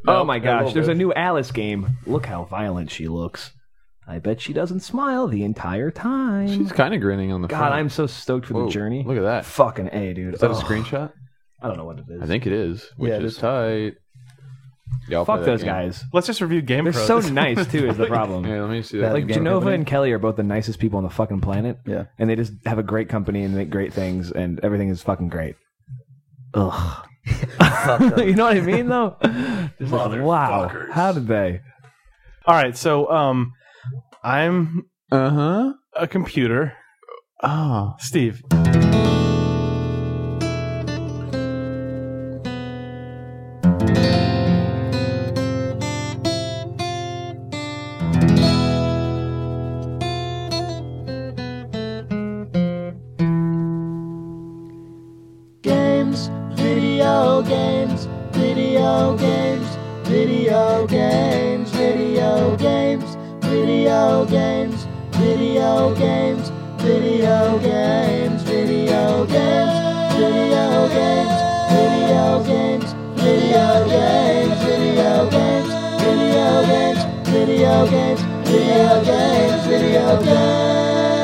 Oh my gosh, there's a new Alice game. Look how violent she looks. I bet she doesn't smile the entire time. She's kind of grinning on the God, front. I'm so stoked for the journey. Look at that. Fucking A, dude. Is that a screenshot? I don't know what it is. I think it is, which is tight. Yeah, I'll Fuck play that those game. guys. Let's just review Game They're Pro. so nice, too, is the problem. Yeah, let me see that. Like, Game Genova company? and Kelly are both the nicest people on the fucking planet. Yeah. And they just have a great company and make great things, and everything is fucking great. Ugh. You know what I mean, though? Just like, wow. How did they? All right, so I'm Uh-huh. a computer. Oh. Steve. Games, video games, video games, video games, video games, video games, video games, video games, video games, video games, video games, video games, video games, video games, video games, video games, video games.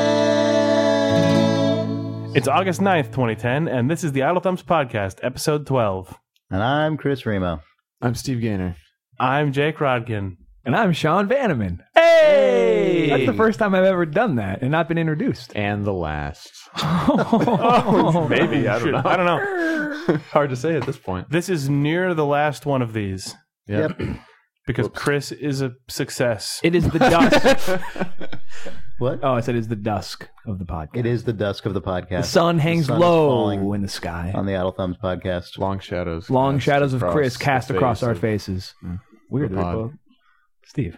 It's August 9th, 2010, and this is the Idle Thumbs Podcast, episode 12. And I'm Chris Remo. I'm Steve Gaynor. I'm Jake Rodkin. And I'm Sean Vanneman. Hey! That's the first time I've ever done that and not been introduced. And the last. Maybe, I don't know. I don't know. Hard to say at this point. This is near the last one of these, Yep. because Chris is a success. It is the dusk. What? Oh, I said it's the dusk of the podcast. It is the dusk of the podcast. The sun hangs sun is low falling in the sky. on the Idle Thumbs podcast. Long shadows. Long cast shadows of across Chris the cast across face our of- faces. Weird. the they're pod. both- Steve.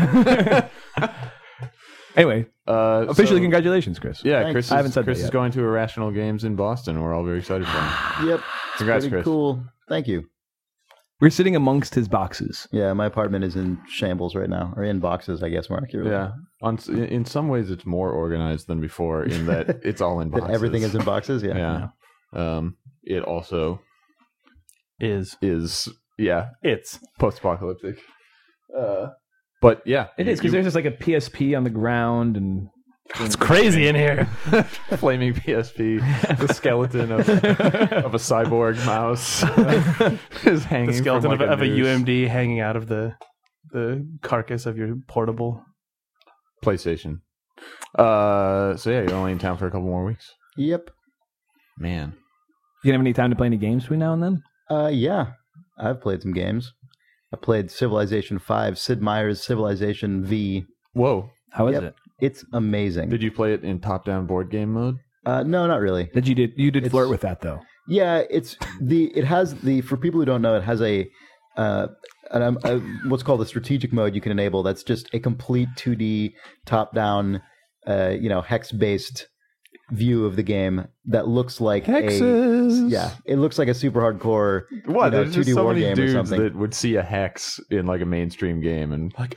Anyway, officially, so- congratulations, Chris. Yeah, Thanks. Chris, I haven't said Chris that is yet. going to Irrational Games in Boston. We're all very excited for him. Yep. Congrats, Pretty Chris. cool. Thank you. We're sitting amongst his boxes. Yeah, my apartment is in shambles right now, or in boxes, I guess, more accurately. Yeah. In some ways, it's more organized than before in that it's all in That boxes. everything is in boxes. Yeah. Yeah. It also Is. is, It's. post-apocalyptic. But yeah. It is, because there's just like a PSP on the ground and... It's crazy in here. flaming PSP, the skeleton of a cyborg mouse is hanging The skeleton from like of a noose. UMD hanging out of the carcass of your portable. PlayStation. So yeah, you're only in town for a couple more weeks. Yep. Man. You have any time to play any games between now and then? Yeah. I've played some games. I played Civilization 5, Sid Meier's Civilization V. Whoa. How is Yep. it? It's amazing. Did you play it in top-down board game mode? No, not really. You did It's- flirt with that, though. Yeah, it has for people who don't know, it has a what's called a strategic mode you can enable. That's just a complete 2D top-down, hex-based view of the game that looks like it looks like a super hardcore What? There's 2D just so war many game or dudes something. that would see a hex in like a mainstream game and like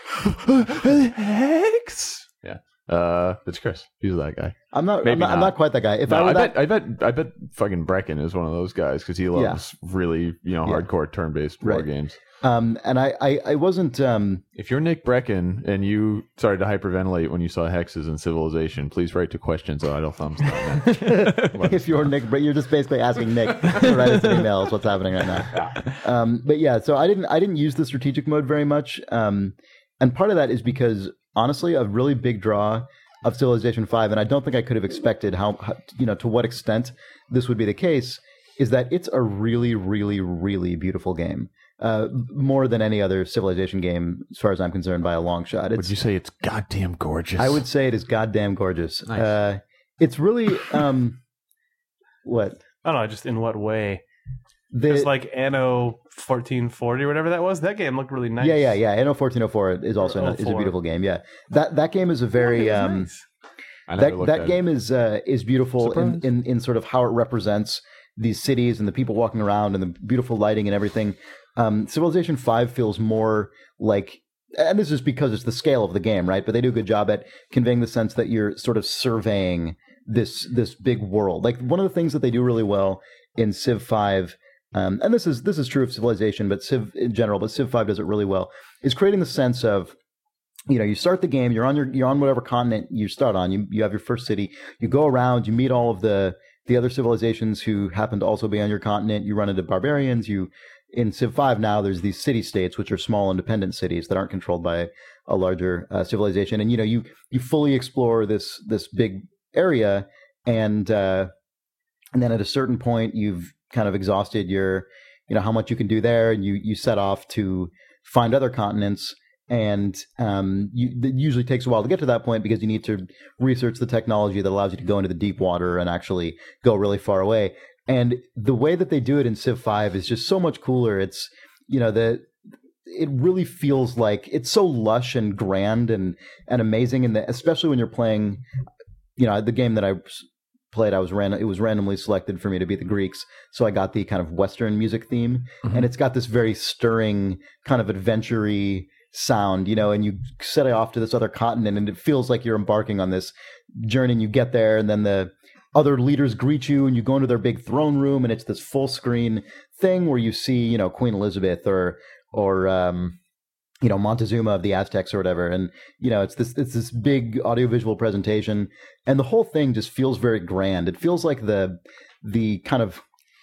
hex. Yeah. It's Chris. He's that guy. I'm not Maybe I'm not. not quite that guy. If No, I were I bet fucking Brecken is one of those guys because he loves really hardcore turn-based war Right. games. and I wasn't If you're Nick Brecken and you started to hyperventilate when you saw hexes in Civilization, please write to questions@idlethumbs.net. if you're Nick, but you're just basically asking Nick to write us an email. Is what's happening right now. But yeah, so I didn't use the strategic mode very much, and part of that is because honestly, a really big draw of Civilization 5, and I don't think I could have expected how to what extent this would be the case, is that it's a really, really, really beautiful game. More than any other Civilization game, as far as I'm concerned, by a long shot. Would you say it's goddamn gorgeous? I would say it is goddamn gorgeous. Nice. It's really what? I don't know, just in what way? The, It's like Anno 1440 or whatever that was. That game looked really nice. Yeah. Anno 1404 is also Or is a 04. beautiful game. Yeah, that game is a very Nice. I never looked that at game is beautiful Surprise. in sort of how it represents these cities and the people walking around and the beautiful lighting and everything. Civilization 5 feels more like, and this is because it's the scale of the game, right? But they do a good job at conveying the sense that you're sort of surveying this big world. Like one of the things that they do really well in Civ 5 and this is true of Civilization, but Civ in general, but Civ 5 does it really well, is creating the sense of, you start the game, you're on whatever continent you start on, you have your first city, you go around, you meet all of the other civilizations who happen to also be on your continent, you run into barbarians, in Civ 5 now, there's these city-states, which are small independent cities that aren't controlled by a larger civilization, and you fully explore this big area, and then at a certain point, you've kind of exhausted your, how much you can do there, and you set off to find other continents, and it usually takes a while to get to that point because you need to research the technology that allows you to go into the deep water and actually go really far away. And the way that they do it in Civ 5 is just so much cooler. It's, it really feels like it's so lush and grand and amazing, and especially when you're playing, the game that I played, it was randomly selected for me to be the Greeks, so I got the kind of Western music theme, and it's got this very stirring kind of adventure-y sound, and you set off to this other continent, and it feels like you're embarking on this journey, and you get there, and then the other leaders greet you, and you go into their big throne room, and it's this full screen thing where you see, Queen Elizabeth or Montezuma of the Aztecs or whatever, and it's this big audiovisual presentation, and the whole thing just feels very grand. It feels like the kind of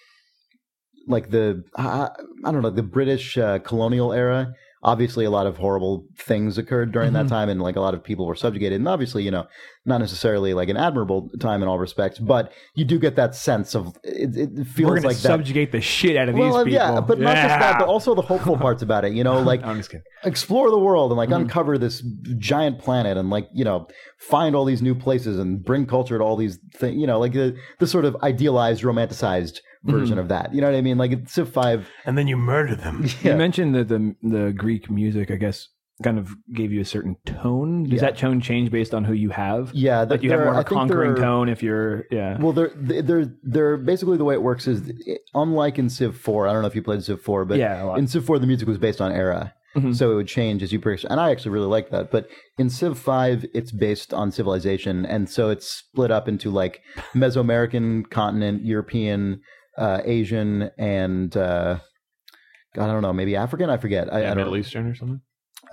like the the British colonial era. Obviously, a lot of horrible things occurred during that time, and like a lot of people were subjugated. And obviously, not necessarily like an admirable time in all respects, but you do get that sense of it feels we're gonna like subjugate the shit out of these people. Yeah, but not just that, but also the hopeful parts about it. Like I'm just kidding. Explore the world and like uncover this giant planet and like find all these new places and bring culture to all these things. Like the sort of idealized, romanticized version of that. You know what I mean? Like it's Civ 5. And then you murder them. Yeah. You mentioned that the Greek music, I guess, kind of gave you a certain tone. Does that tone change based on who you have? Yeah. Like you have more of a conquering tone if you're, Well, they're basically the way it works is, unlike in Civ 4, I don't know if you played Civ 4, but in Civ 4, the music was based on era. So it would change as you progress. And I actually really like that. But in Civ 5, it's based on civilization. And so it's split up into like Mesoamerican continent, European, Asian, and I don't know, maybe African. I forget. I don't Middle know. Eastern or something.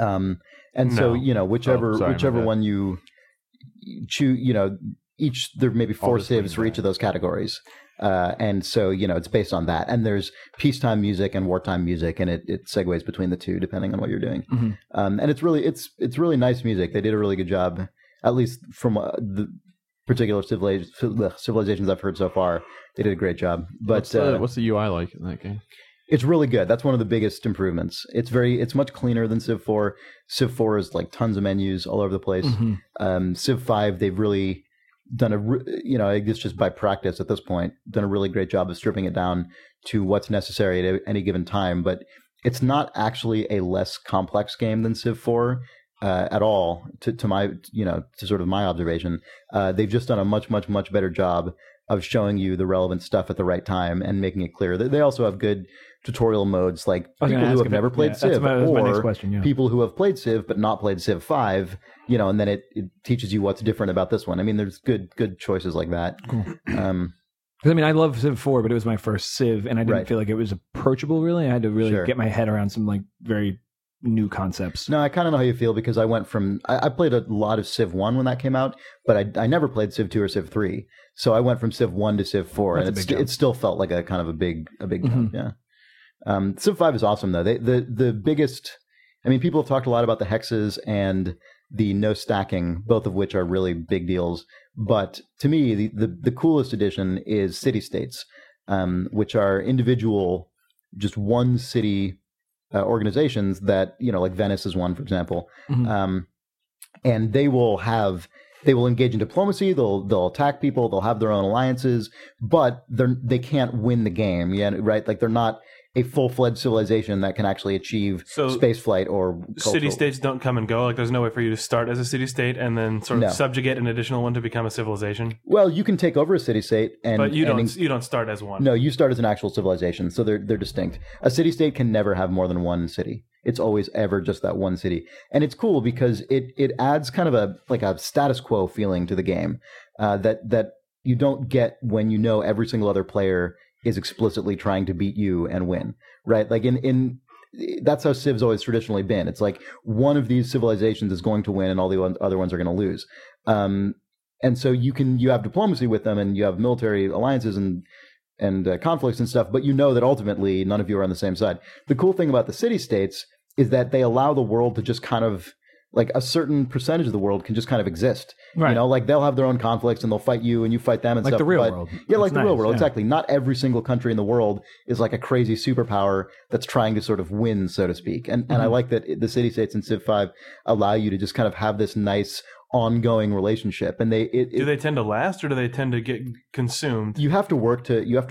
So whichever one you choose, each there may be 4 civs for each of those categories, and so it's based on that. And there's peacetime music and wartime music, and it segues between the two depending on what you're doing. And it's really nice music. They did a really good job, at least from the particular civilizations I've heard so far. They did a great job. But what's the UI like in that game? It's really good. That's one of the biggest improvements. It's much cleaner than Civ 4. Civ 4 is like tons of menus all over the place. Civ 5, they've really done I guess just by practice at this point, done a really great job of stripping it down to what's necessary at any given time. But it's not actually a less complex game than Civ 4 at all. To my to sort of my observation, they've just done a much better job of showing you the relevant stuff at the right time and making it clear. They also have good tutorial modes, like people who have never played Civ, or people who have played Civ but not played Civ 5, and then it teaches you what's different about this one. I mean, there's good choices like that. Cool. I love Civ 4, but it was my first Civ, and I didn't feel like it was approachable, really. I had to really get my head around some like very new concepts. No, I kind of know how you feel, because I went from I played a lot of Civ 1 when that came out, but I never played Civ 2 or Civ 3. So I went from Civ 1 to Civ 4, and it still felt like a kind of a big jump. Yeah. Civ 5 is awesome though. The biggest, people have talked a lot about the hexes and the no stacking, both of which are really big deals. But to me, the coolest addition is city states, which are individual, just one city organizations that, like Venice is one, for example. And they will engage in diplomacy. They'll attack people. They'll have their own alliances, but they can't win the game. Yeah, right. Like they're not a full-fledged civilization that can actually achieve spaceflight or city-states don't come and go. Like there's no way for you to start as a city-state and then sort of subjugate an additional one to become a civilization. Well, you can take over a city-state, but you don't start as one. No, you start as an actual civilization, so they're distinct. A city-state can never have more than one city. It's always ever just that one city, and it's cool because it adds kind of a status quo feeling to the game that you don't get when every single other player is explicitly trying to beat you and win, right? Like in that's how Civ's always traditionally been. It's like one of these civilizations is going to win and all the other ones are going to lose. And so you have diplomacy with them and you have military alliances and conflicts and stuff, but you know that ultimately none of you are on the same side. The cool thing about the city-states is that they allow the world to just kind of, like a certain percentage of the world can just kind of exist. Right. You know, like they'll have their own conflicts and they'll fight you and you fight them and like stuff. The real world. Yeah, like the real world, exactly. Not every single country in the world is like a crazy superpower that's trying to sort of win, so to speak. And I like that the city-states in Civ 5 allow you to just kind of have this nice ongoing relationship. And do they tend to last or do they tend to get consumed? You have to work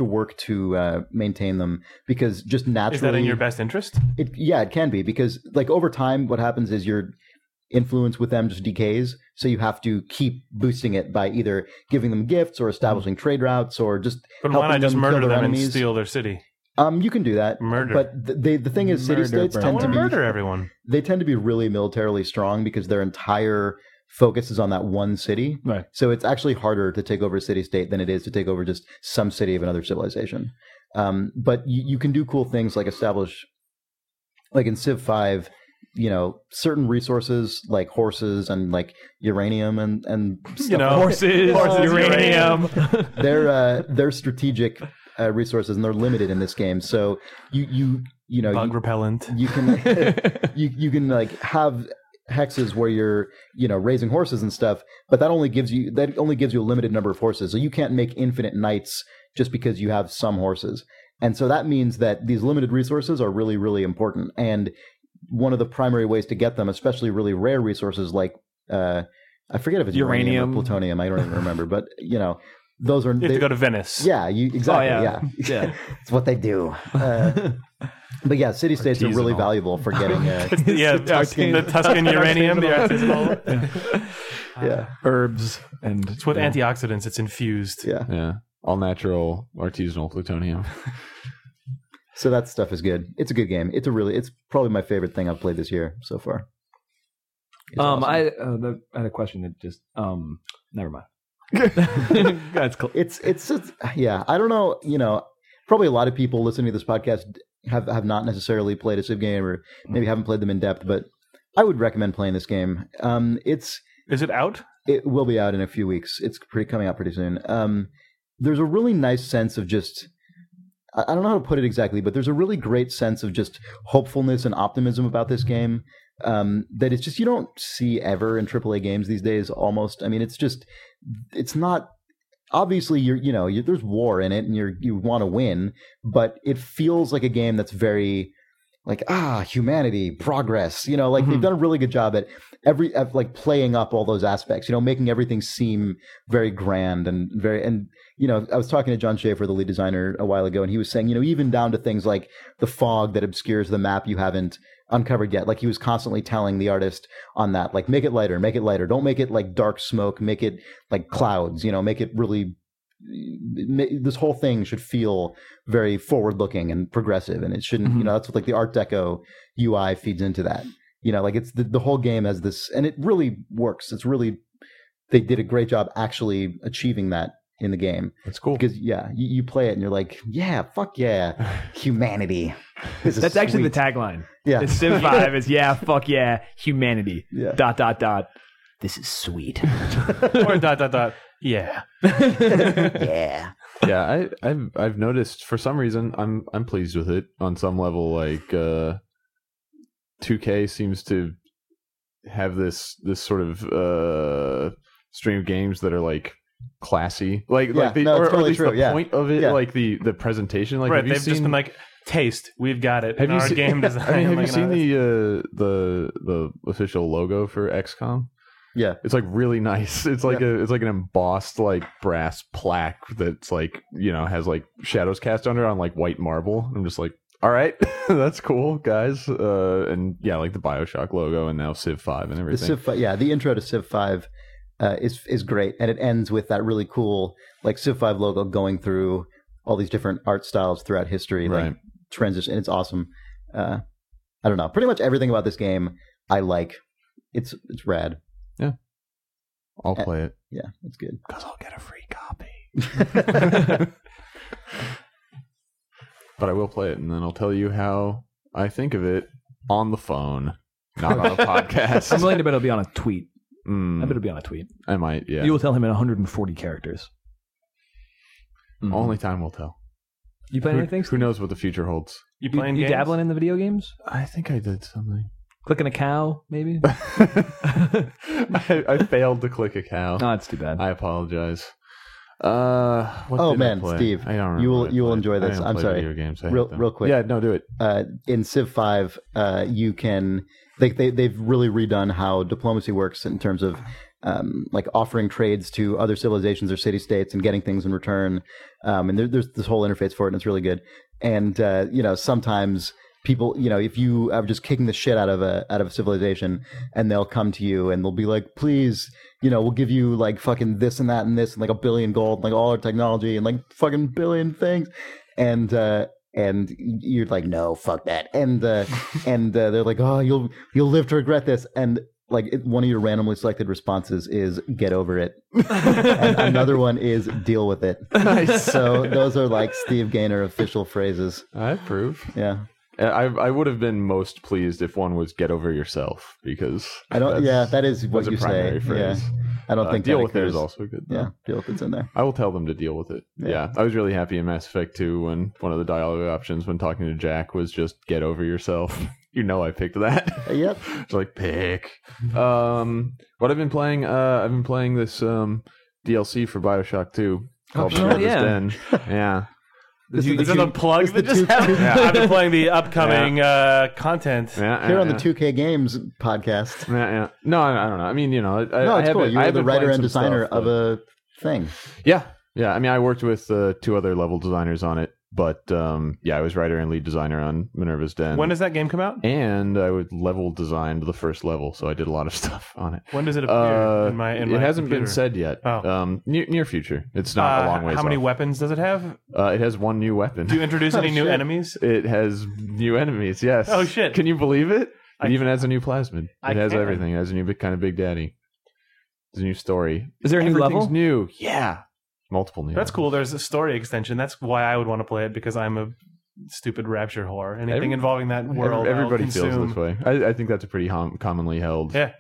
to maintain them, because just naturally. Is that in your best interest? It can be, because like over time what happens is your influence with them just decays, so you have to keep boosting it by either giving them gifts or establishing trade routes or just But why not just murder them and steal their city? You can do that. Murder. But the thing is, city-states tend to murder everyone. They tend to be really militarily strong because their entire focus is on that one city. Right. So it's actually harder to take over a city-state than it is to take over just some city of another civilization. But you can do cool things like establish, like in Civ 5, you know, certain resources like horses and like uranium and stuff. You know, horses, uranium. They're strategic resources and they're limited in this game. So you know, bug repellent. You can you can like have hexes where you're, you know, raising horses and stuff, but that only gives you a limited number of horses. So you can't make infinite knights just because you have some horses. And so that means that these limited resources are really, really important. And one of the primary ways to get them, especially really rare resources like I forget if it's uranium or plutonium, I don't even remember, but you know, those are. You have to go to Venice. Yeah, exactly. Oh, yeah. It's what they do. But yeah, city-states are really valuable for getting. The Tuscan uranium, the artisanal. Yeah, herbs and it's with antioxidants. It's infused. Yeah, all natural artisanal plutonium. So that stuff is good. It's a good game. It's probably my favorite thing I've played this year so far. Awesome. I had a question that just never mind. That's cool. It's just, yeah. I don't know. You know, probably a lot of people listening to this podcast have not necessarily played a Civ game or maybe haven't played them in depth, but I would recommend playing this game. Is it out? It will be out in a few weeks. It's coming out pretty soon. There's a really nice sense of just, I don't know how to put it exactly, but there's a really great sense of just hopefulness and optimism about this game. That it's just, you don't see ever in AAA games these days almost. I mean, it's not, obviously there's war in it and you want to win, but it feels like a game that's very like, humanity, progress, you know, like they've done a really good job at like playing up all those aspects, you know, making everything seem very grand and you know, I was talking to John Schaefer, the lead designer, a while ago, and he was saying, you know, even down to things like the fog that obscures the map you haven't uncovered yet. Like he was constantly telling the artist on that, like, make it lighter. Don't make it like dark smoke. Make it like clouds, you know, make it really, this whole thing should feel very forward looking and progressive. And it shouldn't, you know, that's what like the Art Deco UI feeds into that, you know, like it's the whole game has this, and it really works. It's really, they did a great job actually achieving that in the game. That's cool. Because you play it and you're like, yeah, fuck yeah, humanity. That's actually the tagline. Yeah. It's Civ 5 is fuck yeah, humanity. Yeah. ... This is sweet. Or ... Yeah. Yeah. Yeah, I've noticed for some reason I'm pleased with it on some level. Like 2K seems to have this sort of stream of games that are like classy, or at least true. The point of it, like the presentation. Like, right, they've just been like, taste, we've got it. Have you seen game design? I mean, have you seen the official logo for XCOM? Yeah, it's like really nice. It's like it's like an embossed like brass plaque that's like, you know, has like shadows cast under on like white marble. I'm just like, all right, that's cool, guys. And yeah, like the BioShock logo and now Civ 5 and everything. The intro to Civ 5 is great, and it ends with that really cool like Civ 5 logo going through all these different art styles throughout history, like transition. It's awesome. I don't know. Pretty much everything about this game I like. It's rad. Yeah, I'll play it. Yeah, it's good because I'll get a free copy. but I will play it, and then I'll tell you how I think of it on the phone, not on a podcast. I'm willing to bet it'll be on a tweet. I Mm, bet it'll be on a tweet. I might, yeah. You will tell him in 140 characters. Mhm. Only time will tell. You playing anything? Who knows what the future holds? You playing You games? dabbling in the video games? I think I did something. Clicking a cow, maybe? I failed to click a cow. No, it's too bad. I apologize. What Oh, did I man, play? Steve, I don't remember you will- what I you will played. enjoy this. I don't I'm play sorry. Video games. I Real- hate them. real quick. Yeah, no, do it. In Civ 5, you can they've really redone how diplomacy works in terms of like offering trades to other civilizations or city states and getting things in return. And there's this whole interface for it, and it's really good. And sometimes people, if you are just kicking the shit out of a civilization, and they'll come to you and they'll be like, please, we'll give you like fucking this and that and this and like $1 billion gold, like all our technology and like fucking billion things, and you're like, no, fuck that, and they're like, oh, you'll live to regret this, and like one of your randomly selected responses is get over it, and another one is deal with it. Nice. So those are like Steve Gaynor official phrases. I approve. Yeah. I would have been most pleased if one was "get over yourself" because I don't. Yeah, that is what that's you a primary say. phrase. Yeah, I don't think deal that with it occurs. is also good. Though. Yeah, deal with it's in there. I will tell them to deal with it. Yeah. I was really happy in Mass Effect 2 when one of the dialogue options when talking to Jack was just "get over yourself." I picked that. Yep. It's like pick. What I've been playing? I've been playing this DLC for BioShock 2 called Minerva's yeah. Den. Yeah. Is it a plug that just happened? I've been playing the upcoming content. Here on the 2K Games podcast. Yeah. No, I don't know. I mean, No, it's I cool. haven't- You're I the haven't writer played and some designer stuff, of but- a thing. Yeah. I mean, I worked with 2 other level designers on it, but I was writer and lead designer on Minerva's Den. When does that game come out? And I would level designed the first level, so I did a lot of stuff on it. When does it appear in my it hasn't computer? been said yet. Oh. Near future. It's not a long ways How many off. weapons does it have? It has 1 new weapon. Do you introduce any new shit. enemies? It has new enemies, yes. Oh, shit. Can you believe it? I It even has a new plasmid. I It has can. everything. It has a new kind of Big Daddy. There's a new story. Is there a new Everything's level? new. Yeah. Multiple new That's levels. cool. There's a story extension. That's why I would want to play it, because I'm a stupid Rapture whore. Anything involving that world, Everybody I'll feels consume. this way. I think that's a pretty commonly held Yeah.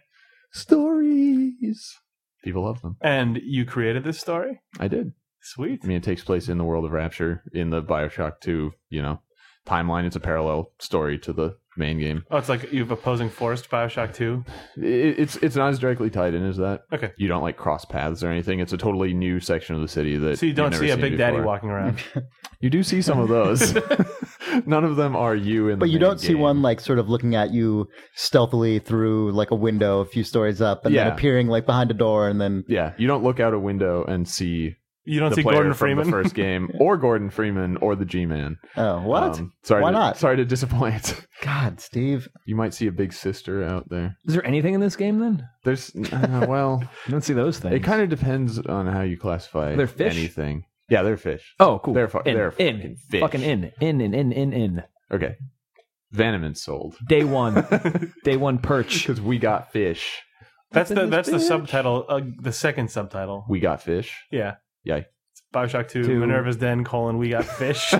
stories. People love them. And you created this story? I did. Sweet. I mean, it takes place in the world of Rapture in the BioShock 2, timeline. It's a parallel story to the main game. Oh, it's like you've opposing force to BioShock 2? It's not as directly tied in as that. Okay. You don't like cross paths or anything. It's a totally new section of the city that So you don't you've never see a seen Big Daddy before. walking around? You do see some of those. None of them are you in the But you main don't see game. one like sort of looking at you stealthily through like a window a few stories up and then Yeah. appearing like behind a door and then Yeah, you don't look out a window and see You don't the see player Gordon from Freeman? the first game, or Gordon Freeman, or the G-Man. oh what? Sorry, Why to, not? Sorry to disappoint. God, Steve. You might see a big sister out there. Is there anything in this game then? There's well, You don't see those things. it kind of depends on how you classify They're fish? anything. Yeah, they're fish. Oh, cool. They're in, fucking fish. Fucking in. Okay, Vanneman sold Day one. Day one perch. because we got fish. That's the subtitle, the second subtitle. We got fish. Yeah. Yeah. BioShock 2, Two. Minerva's Den, we got fish.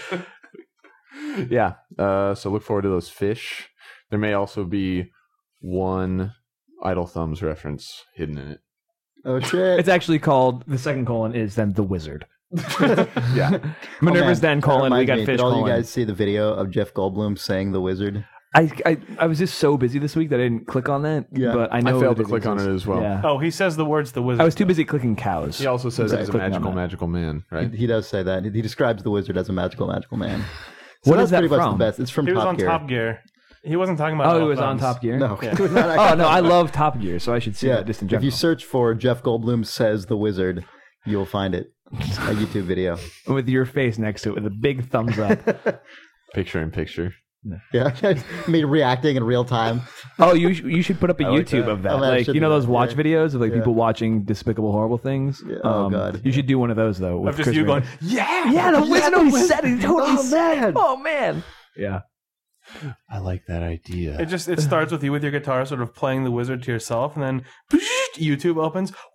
Yeah. So look forward to those fish. There may also be one Idle Thumbs reference hidden in it. Oh shit. It's actually called, the second colon is then the wizard. Yeah. Minerva's Oh, man, Den that colon, we reminds got me. fish Did all colon. you guys see the video of Jeff Goldblum saying the wizard? I was just so busy this week that I didn't click on that. Yeah. But I I know failed that to click on it as well. Yeah. Oh, he says the words the wizard. I was too busy clicking cows. He also says he's a Clicking on that. magical man, right? He does say that. He describes the wizard as a magical man. What that's is that pretty much from? the best. It's from He was Top on Gear. Top Gear. He wasn't talking about Oh, Idle it was on Thumbs. Top Gear? No, Yeah. it was not Oh, no, I love Top Gear, so I should see yeah, that just in if general. you search for Jeff Goldblum says the wizard, you'll find it. A YouTube video. With your face next to it with a big thumbs up. Picture in picture. Yeah, me reacting in real time. Oh, you should put up a like YouTube that. of that. Oh, man, I Like, should you know do those that, watch yeah. videos of like Yeah. people watching Despicable Horrible things? Yeah, oh, God. You should do one of those, though. with Of just Chris you Raymond. going, yeah! Yeah, the wizard totally said it. He totally Oh, said man. it. Oh, man. Yeah. I like that idea. It starts with you with your guitar sort of playing the wizard to yourself, and then YouTube opens. What?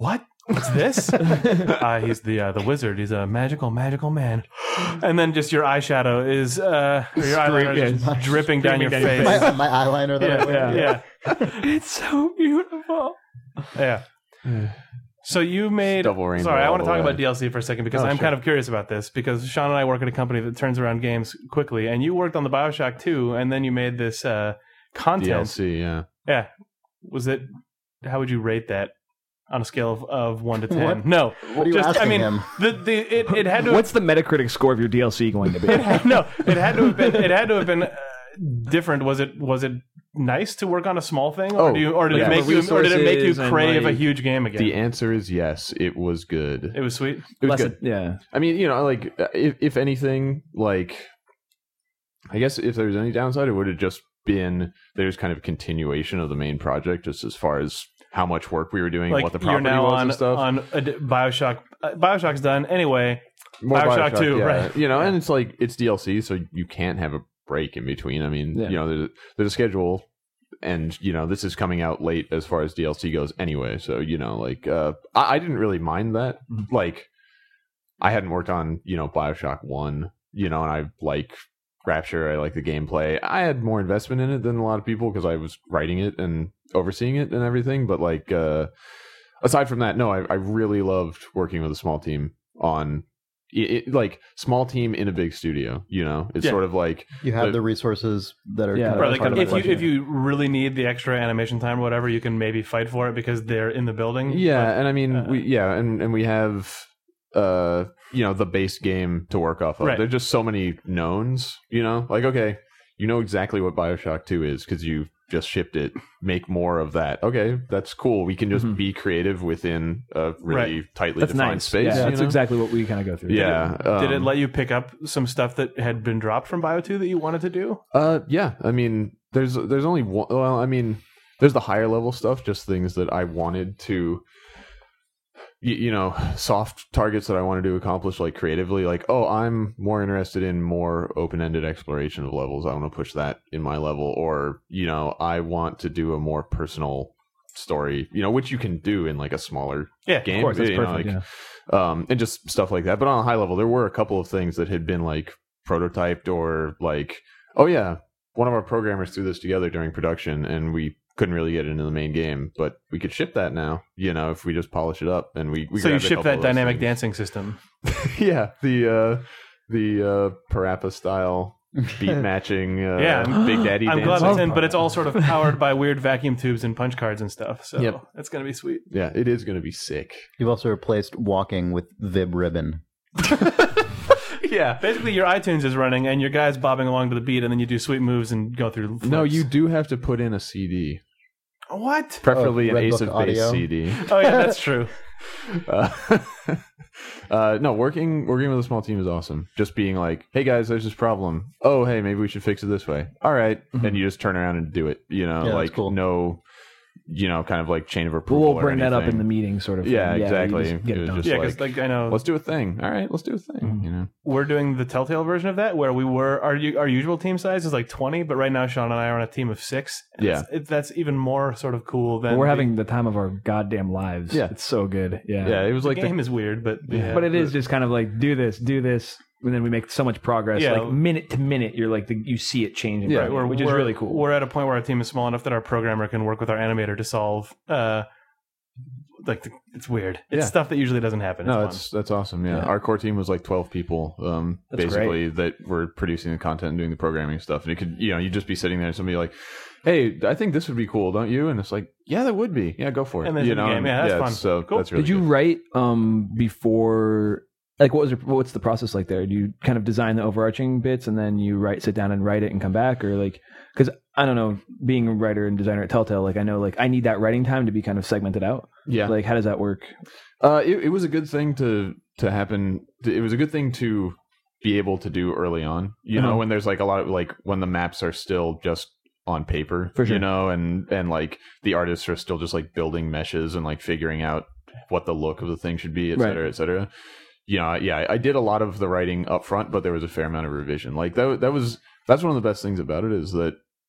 What's this? He's the wizard. He's a magical man. And then just your eyeshadow is your eyeliner is just dripping down your face. My eyeliner. Yeah. It's so beautiful. Yeah. So you made. Sorry, I want to talk about DLC for a second because I'm kind of curious about this because Sean and I work at a company that turns around games quickly, and you worked on the BioShock 2, and then you made this content. DLC, yeah. Yeah. Was it? How would you rate that on a scale of 1 to 10? What? No. What are you asking him? It had to. What's the Metacritic score of your DLC going to be? It had to have been different. Was it nice to work on a small thing, or did it make you crave a huge game again? The answer is yes. It was good. It was sweet. It was good. Yeah. I mean, like if anything, like I guess if there was any downside, it would have just been there's kind of a continuation of the main project, just as far as how much work we were doing, like what the property you're now was and stuff. On BioShock. BioShock's done anyway. More BioShock 2, yeah. right? And it's like it's DLC, so you can't have a break in between. I mean, there's a schedule, and this is coming out late as far as DLC goes anyway. So I didn't really mind that. Like I hadn't worked on BioShock 1, and I like Rapture. I like the gameplay. I had more investment in it than a lot of people because I was writing it and overseeing it and everything. But like aside from that, no, I really loved working with a small team on. Like small team in a big studio, it's sort of like you have the resources that are if you really need the extra animation time or whatever, you can maybe fight for it because they're in the building. And I mean we have the base game to work off of. There's just so many knowns, like okay, exactly what BioShock 2 is because you just shipped it. Make more of that. Okay, that's cool. We can just be creative within a really tightly defined space. Yeah, that's exactly what we kind of go through. Yeah. Did it let you pick up some stuff that had been dropped from Bio 2 that you wanted to do? Yeah. I mean, there's only one. Well, I mean, there's the higher level stuff, just things that I wanted to. Soft targets that I wanted to accomplish, like creatively, like, I'm more interested in more open-ended exploration of levels. I want to push that in my level, or, I want to do a more personal story, which you can do in like a smaller game. Of course, that's perfect, and just stuff like that. But on a high level, there were a couple of things that had been like prototyped or like, one of our programmers threw this together during production and we couldn't really get it into the main game, but we could ship that now, if we just polish it up and we so you ship that dynamic dancing system. Yeah, the Parappa style beat matching Big Daddy I'm dancing. glad it's in, but it's all sort of powered by weird vacuum tubes and punch cards and stuff, so it's going to be sweet. Yeah, it is going to be sick. You've also replaced walking with Vib Ribbon. Yeah, basically your iTunes is running and your guy's bobbing along to the beat and then you do sweet moves and go through flips. No, you do have to put in a CD. What? Preferably an Ace of Base CD. Oh yeah, that's true. No, working with a small team is awesome. Just being like, hey guys, there's this problem. Oh, hey, maybe we should fix it this way. All right. And you just turn around and do it. Like cool. No, kind of like chain of approval. We'll bring that up in the meeting, sort of. Yeah, exactly. It was just because I know. Let's do a thing. All right, let's do a thing. We're doing the Telltale version of that, where we were our usual team size is like 20, but right now Sean and I are on a team of 6. That's even more sort of cool than we're having the time of our goddamn lives. Yeah, it's so good. Yeah, it was like the game is weird, but but it is just kind of like do this. And then we make so much progress, like minute to minute. You're like you see it changing, which is really cool. We're at a point where our team is small enough that our programmer can work with our animator to solve. It's weird. It's stuff that usually doesn't happen. That's awesome. Yeah, our core team was like 12 people, basically that were producing the content and doing the programming stuff. And it could, you'd just be sitting there and somebody like, "Hey, I think this would be cool, don't you?" And it's like, "Yeah, that would be. Yeah, go for it." And then that's fun. So cool. That's really Did you good. write before? Like, what's the process like there? Do you kind of design the overarching bits and then you sit down and write it and come back, or like, because I don't know, being a writer and designer at Telltale, like I know, like I need that writing time to be kind of segmented out. Yeah. Like, how does that work? It was a good thing to happen. It was a good thing to be able to do early on. When there's like a lot of like when the maps are still just on paper, for sure. And like the artists are still just like building meshes and like figuring out what the look of the thing should be, et cetera, et cetera. I did a lot of the writing up front, but there was a fair amount of revision. Like that's one of the best things about it is that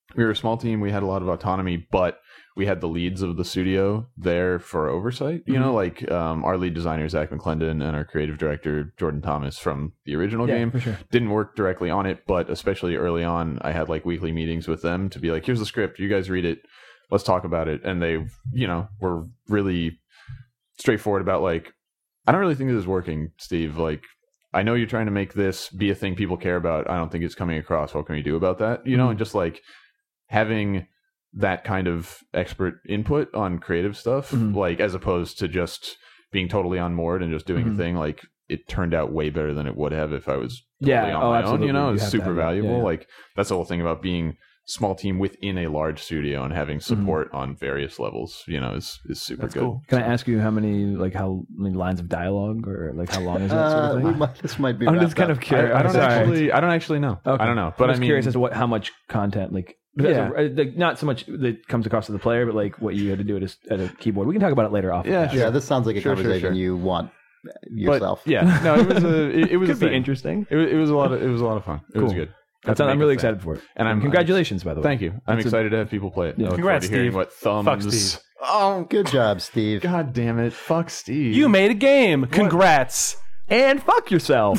we were a small team. We had a lot of autonomy, but we had the leads of the studio there for oversight. You know, like our lead designer, Zach McClendon, and our creative director, Jordan Thomas, from the original game. For sure. Didn't work directly on it, but especially early on, I had like weekly meetings with them to be like, here's the script. You guys read it. Let's talk about it. And they, you know, were really straightforward about like, I don't really think this is working, Steve. Like, I know you're trying to make this be a thing people care about. I don't think it's coming across. What can we do about that? You know, and just like having that kind of expert input on creative stuff, like as opposed to just being totally on board and just doing a thing, like it turned out way better than it would have if I was totally on my own, you know. It's super valuable. Like that's the whole thing about being small team within a large studio and having support on various levels, you know, is super That's good. cool. Can I ask you how many lines of dialogue, or like how long is that sort of thing? This might be. I'm just kind wrapped of up. curious. I don't actually know. Okay. I don't know, but I'm just curious as to how much content, like, not so much that comes across to the player, but like what you had to do at a keyboard. We can talk about it later off. Yeah, this sounds like a conversation sure. you want yourself. But, yeah, no, it was it was Could a be thing. interesting. It was a lot of fun. It was good. I'm really excited for it. And congratulations, by the way. Thank you. I'm excited to have people play it. Yeah. I look Congrats, forward to hearing Steve. what thumbs. Fuck Steve. Oh, Good job, Steve. God damn it! Fuck Steve. You made a game. Congrats. And fuck yourself.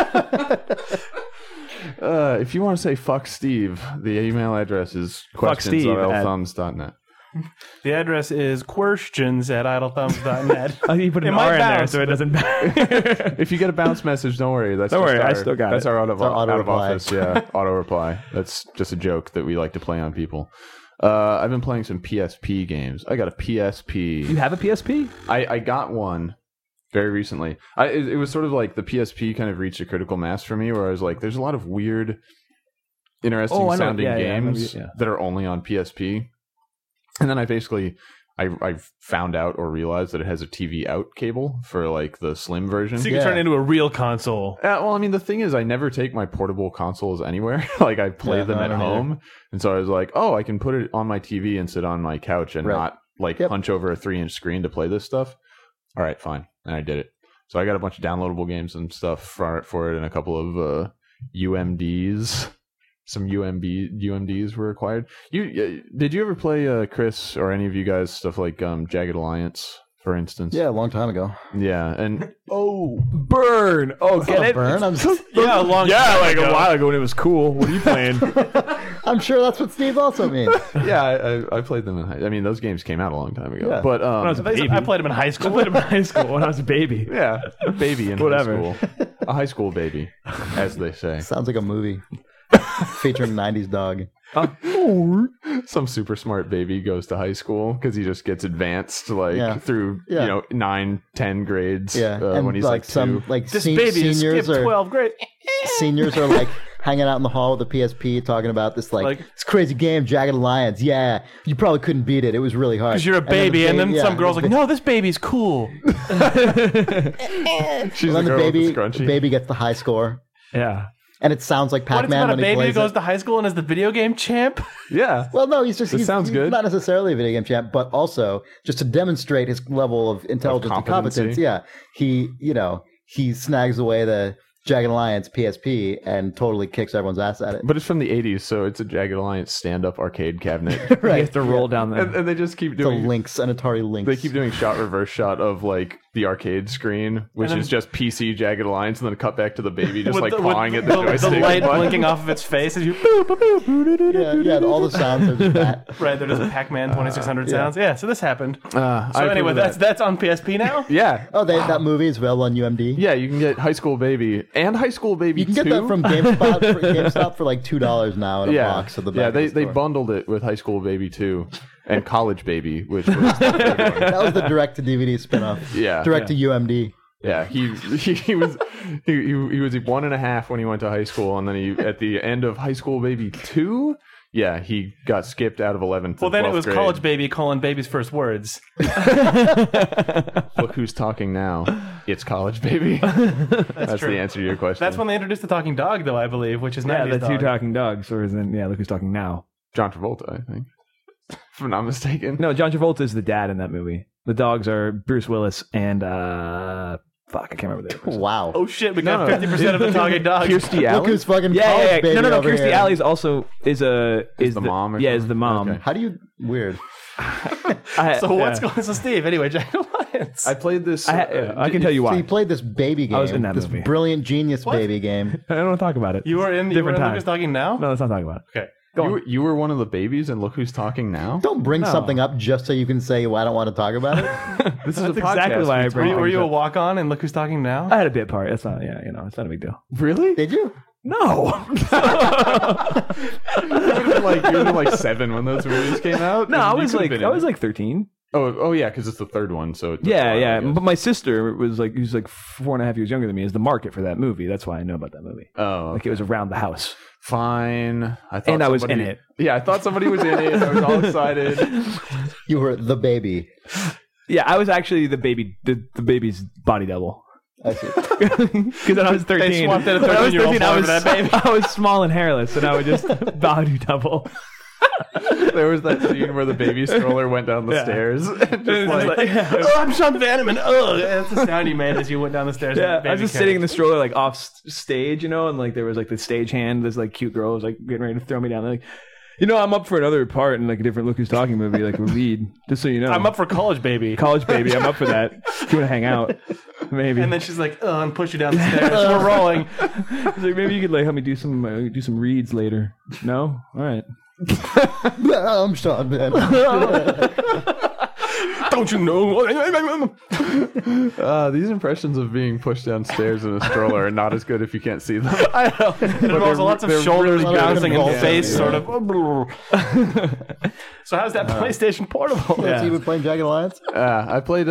If you want to say fuck Steve, the email address is questions@idlethumbs.net. The address is questions@idlethumbs.net. You put an It might R in there bounce, so it doesn't matter. If you get a bounce message, don't worry. Don't worry, I still got that's it. our out of auto reply. office. Yeah, auto reply. That's just a joke that we like to play on people. I've been playing some PSP games. I got a PSP. You have a PSP? I got one very recently. It was sort of like the PSP kind of reached a critical mass for me, where I was like, "There's a lot of weird, interesting sounding games that are only on PSP." And then I found out or realized that it has a TV out cable for like the slim version. So you can turn it into a real console. Well, I mean, the thing is, I never take my portable consoles anywhere. Like I play them at home, and so I was like, "Oh, I can put it on my TV and sit on my couch and not like punch over a 3-inch screen to play this stuff." All right, fine, and I did it. So I got a bunch of downloadable games and stuff for it, and a couple of UMDs. Some UMDs were acquired. Did you ever play, Chris, or any of you guys, stuff like Jagged Alliance, for instance? Yeah, a long time ago. Yeah, and Burn. Oh, get it? Burn? A long time like ago. a while ago when it was cool. What are you playing? I'm sure that's what Steve also means. yeah, I played them I mean, those games came out a long time ago. Yeah. But When I was a baby. I played them in high school. I played him in high school when I was a baby. yeah, a baby in Whatever. high school. A high school baby, as they say. Sounds like a movie featuring 90s dog. Some super smart baby goes to high school because he just gets advanced through 9-10 grades And when he's like like some 2. like This baby has skipped 12 grades. seniors are like hanging out in the hall with the PSP talking about this this crazy game, Jagged Alliance. Yeah, you probably couldn't beat it. It was really hard. Because you're a baby, and then some girl's like, "No, this baby's cool." She's then the girl with the the scrunchie. baby gets the high score, Yeah. and it sounds like What, it's Pac-Man about a when he baby who plays goes it. to high school and is the video game champ? Yeah. Well, no, he's sounds good. not necessarily a video game champ, but also just to demonstrate his level of intelligence and competence. competency. Yeah, he snags away the Jagged Alliance PSP and totally kicks everyone's ass at it. But it's from the 80s, so it's a Jagged Alliance stand-up arcade cabinet. You have to roll down there. and they just keep It's a doing... Lynx, an Atari Lynx. They keep doing shot reverse shot of like the arcade screen, which And then- is just PC Jagged Alliance, and then cut back to the baby just With like the- pawing with at the joystick. the light button. blinking off of its face as you boop, boop, boop, boop, boop, boop. yeah, all the sounds are just that. Right, they're just Pac-Man 2600 sounds. Yeah, so this happened. So I anyway, approve of that's on PSP now? Yeah. Oh, that movie is available on UMD. Yeah, you can get High School Baby and High School Baby You can get 2. that from GameStop for like $2 now in a box. At the back yeah, of the they store. bundled it with High School Baby 2 and College Baby, which was the third one. That was the direct to DVD spinoff. Yeah. Direct to UMD. Yeah, he was 1.5 when he went to high school, and then he at the end of High School Baby 2, yeah, he got skipped out of 11th. Well, then it 12th was grade. College Baby : baby's first words. Look who's talking now. It's College Baby. That's true. the answer to your question. That's when they introduced the talking dog, though, I believe, which is Yeah, 90s the dog. two talking dogs. Or is it, look who's talking now. John Travolta, I think, if I'm not mistaken. No, John Travolta is the dad in that movie. The dogs are Bruce Willis and Fuck, I can't remember the name. Wow. Oh shit, we got 50% of the talking dog. Kirstie Look Alley. who's fucking Yeah, college yeah. baby No. over Kirstie here. Alley's also is the mom or yeah, is something? the mom. Okay. How do you weird? So what's going on? So Steve, anyway, Jack Alliance. I played this. I can tell you So why. you played this baby game. I was in that this movie. brilliant genius baby game. I don't want to talk about it. You were in Different time. Lucas Talking Now? No, let's not talk about it. Okay. You were one of the babies, and look who's talking now. Don't bring No. something up just so you can say, well, I don't want to talk about it. This is That's a podcast. exactly why I bring Were you a things up. walk-on and Look Who's Talking Now? I had a bit part. It's not. Yeah, it's not a big deal. Really? Did you? No. You were like 7 when those movies came out. No, I You was could've like been I in was it. like 13. Oh yeah, because it's the third one. So it took a Yeah, while, yeah. I guess. But my sister was like 4.5 years younger than me. Is the market for that movie? That's why I know about that movie. Oh, Like it was around the house. fine. I thought And I was somebody- in it. Yeah, I thought somebody was in it. I was all excited. You were the baby. Yeah, I was actually the baby's body double. I see. Because when I was 13, They swapped in a when I was 13-year-old 13, I for was that baby. I was small and hairless, and I would just body double. There was that scene where the baby stroller went down the Yeah. stairs. And just like, Oh, I'm Sean Vanneman. Oh, that's the sound you made as you went down the stairs. Yeah, with I was baby just sitting in the carriage. stroller like off stage, and like there was like the stage hand. This like cute girl was like getting ready to throw me down. They're like, I'm up for another part in like a different Look Who's Talking movie, like a lead. Just so you know, I'm up for College Baby. college baby. I'm up for that. If you want to hang out, maybe. And then she's like, oh, and push you down the stairs. We're rolling. It's like, maybe you could like help me do some reads later. No, all right. I'm Sean, man. Don't you know? these impressions of being pushed downstairs in a stroller are not as good if you can't see them. I know. It involves lots of they're shoulders really bouncing good. and Yeah. face Yeah. sort of. So how's that PlayStation Portable? Has he been playing Jagged Alliance? I played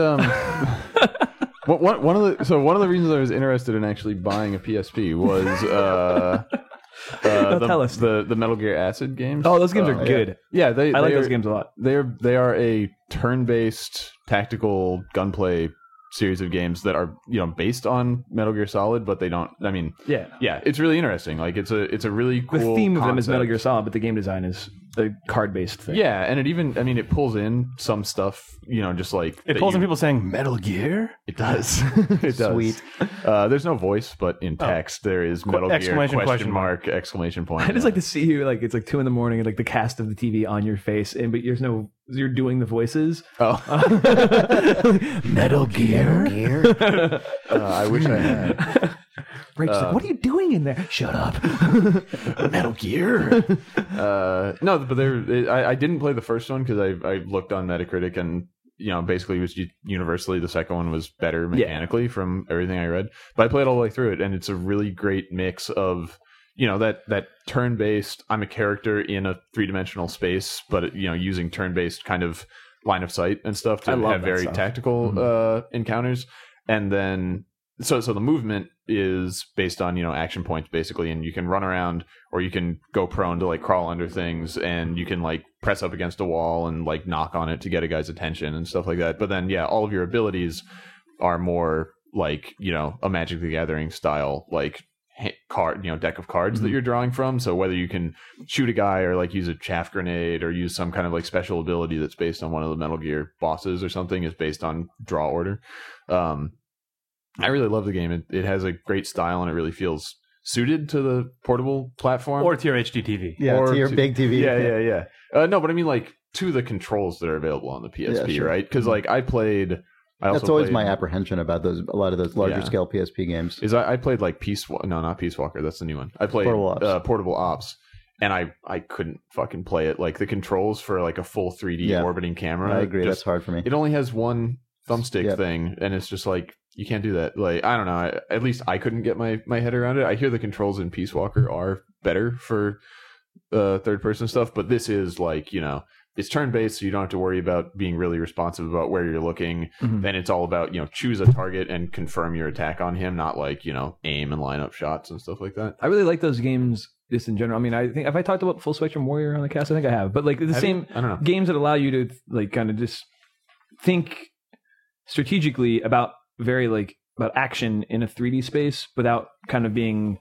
one of the reasons I was interested in actually buying a PSP was Tell us. the Metal Gear Acid games. Oh, those games are good. Yeah, I like those games a lot. They are a turn-based tactical gunplay series of games that are based on Metal Gear Solid, but they don't. I mean, Yeah. it's really interesting. Like it's a really cool. The theme of them is concept. Metal Gear Solid, but the game design is a card-based thing. Yeah, and it pulls in some stuff, just like It that pulls in you- people saying Metal Gear. It does. It does. Sweet. There's no voice, but in text there is Metal Gear exclamation question mark. mark exclamation point. I just like to see you like it's like 2 a.m. and like the cast of the TV on your face, but you're doing the voices. Oh, Metal Gear. I wish I had. Rachel's like, what are you doing in there? Shut up. Metal Gear. No, but I didn't play the first one because I looked on Metacritic and basically it was universally the second one was better mechanically from everything I read. But I played all the way through it, and it's a really great mix of that turn-based. I'm a character in a 3-dimensional space, but using turn-based kind of line of sight and stuff to I love have that very stuff. tactical encounters, and then. So the movement is based on action points basically, and you can run around or you can go prone to like crawl under things, and you can like press up against a wall and like knock on it to get a guy's attention and stuff like that. But then all of your abilities are more like a Magic the Gathering style like card deck of cards that you're drawing from. So whether you can shoot a guy or like use a chaff grenade or use some kind of like special ability that's based on one of the Metal Gear bosses or something is based on draw order. I really love the game. It has a great style, and it really feels suited to the portable platform. Or to your HD TV. Yeah, Or to your to- big TV. Yeah. No, but I mean like to the controls that are available on the PSP, Yeah, sure. right? Because like I That's also always played- my apprehension about a lot of those larger Yeah. scale PSP games. I played like not Peace Walker. That's the new one. I played Portable Ops. and I couldn't fucking play it. Like the controls for like a full 3D Yeah. orbiting camera. I agree. That's just- hard for me. It only has one thumbstick Yep. thing, and it's just like you can't do that. Like I don't know. At least I couldn't get my head around it. I hear the controls in Peace Walker are better for third person stuff, but this is like it's turn based, so you don't have to worry about being really responsive about where you're looking. Mhm. Then it's all about choose a target and confirm your attack on him, not like aim and line up shots and stuff like that. I really like those games just in general. I mean, I think have I talked about Full Spectrum Warrior on the cast? I think I have. But like the Have same you? I don't know. games that allow you to like kind of just think strategically about about action in a 3D space without kind of being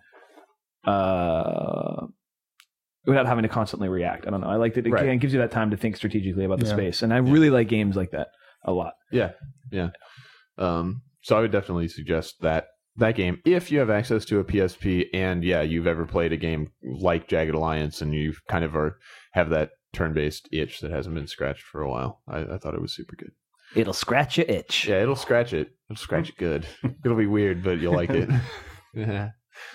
without having to constantly react. I don't know. I like that it Right. gives you that time to think strategically about the Yeah. space, and I really like games like that a lot. Yeah. So I would definitely suggest that game if you have access to a PSP and you've ever played a game like Jagged Alliance and you kind of have that turn-based itch that hasn't been scratched for a while. I thought it was super good. It'll scratch your itch. Yeah, it'll scratch it. It'll scratch it good. It'll be weird, but you'll like it. Yeah.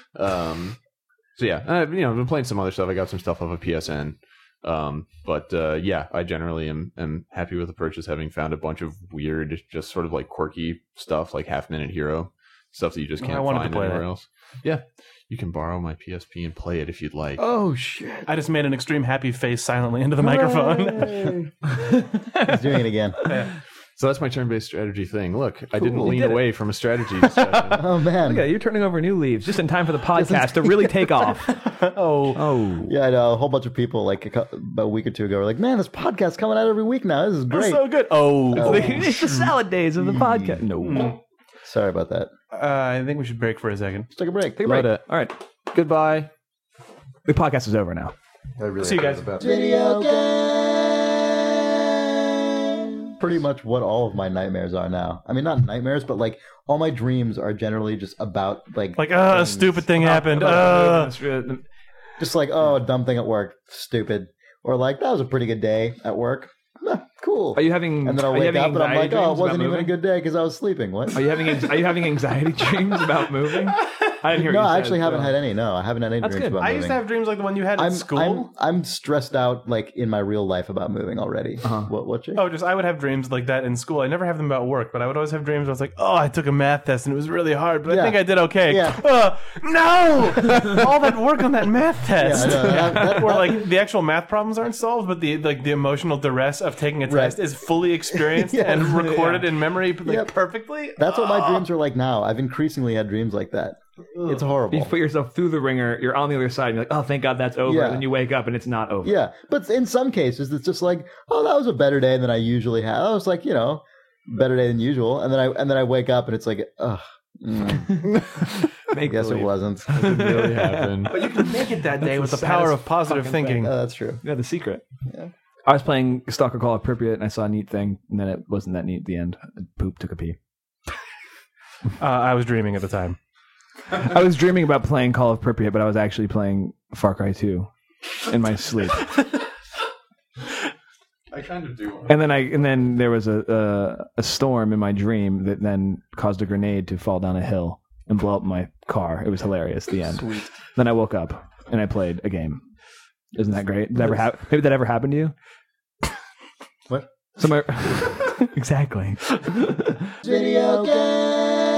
So yeah, I've been playing some other stuff. I got some stuff off of PSN. But I generally am happy with the purchase, having found a bunch of weird, just sort of like quirky stuff, like Half Minute Hero stuff that you just can't find anywhere else. Yeah, you can borrow my PSP and play it if you'd like. Oh shit! I just made an extreme happy face silently into the microphone. He's doing it again. Yeah. So that's my turn-based strategy thing. Look, I didn't lean away from a strategy discussion. Oh man! Look at it, you're turning over new leaves just in time for the podcast to really take off. Oh. Yeah, I know. A whole bunch of people like about a week or two ago were like, "Man, this podcast's coming out every week now. This is great." That's so good. Oh. It's the salad days of the podcast. No. Sorry about that. I think we should break for a second. Let's take a break. Take a break. All right. Goodbye. The podcast is over now. See you guys. Video game. Pretty much what all of my nightmares are now. I mean, not nightmares, but like all my dreams are generally just about like a stupid thing happened. Just like, oh, a dumb thing at work, stupid, or like that was a pretty good day at work. Cool. Are you having? And then I'll wake up and I'm like, oh, it wasn't even moving? a good day because I was sleeping. What? Are you having anxiety dreams about moving? I didn't hear. No, what you I said, actually haven't had any. No, I haven't had any That's dreams good. about I moving. used to have dreams like the one you had at school. I'm stressed out like in my real life about moving already. What? Jake? Oh, I would have dreams like that in school. I never have them about work, but I would always have dreams where I was like, oh, I took a math test and it was really hard, but I think I did okay. Yeah. No! All that work on that math test. Yeah, Where like the actual math problems aren't solved, but the emotional duress of taking a test is fully experienced and recorded in memory perfectly. That's what my dreams are like now. I've increasingly had dreams like that. It's horrible. You put yourself through the ringer. You're on the other side. And you're like, oh, thank God that's over. Yeah. And then you wake up and it's not over. Yeah, but in some cases, it's just like, oh, that was a better day than I usually have. I was like, better day than usual, and then I wake up and it's like, ugh. I guess it wasn't. It didn't really happen. But you can make it that day with the power of positive thinking. That's true. Yeah, the secret. Yeah. I was playing Stalker Call of Pripyat and I saw a neat thing, and then it wasn't that neat at the end. Poop took a pee. I was dreaming at the time. I was dreaming about playing Call of Pripyat, but I was actually playing Far Cry 2 in my sleep. I kind of do. And then there was a storm in my dream that then caused a grenade to fall down a hill and blow up my car. It was hilarious. The end. Sweet. Then I woke up and I played a game. Isn't that great? Maybe that ever happened to you? What? Exactly. Video game.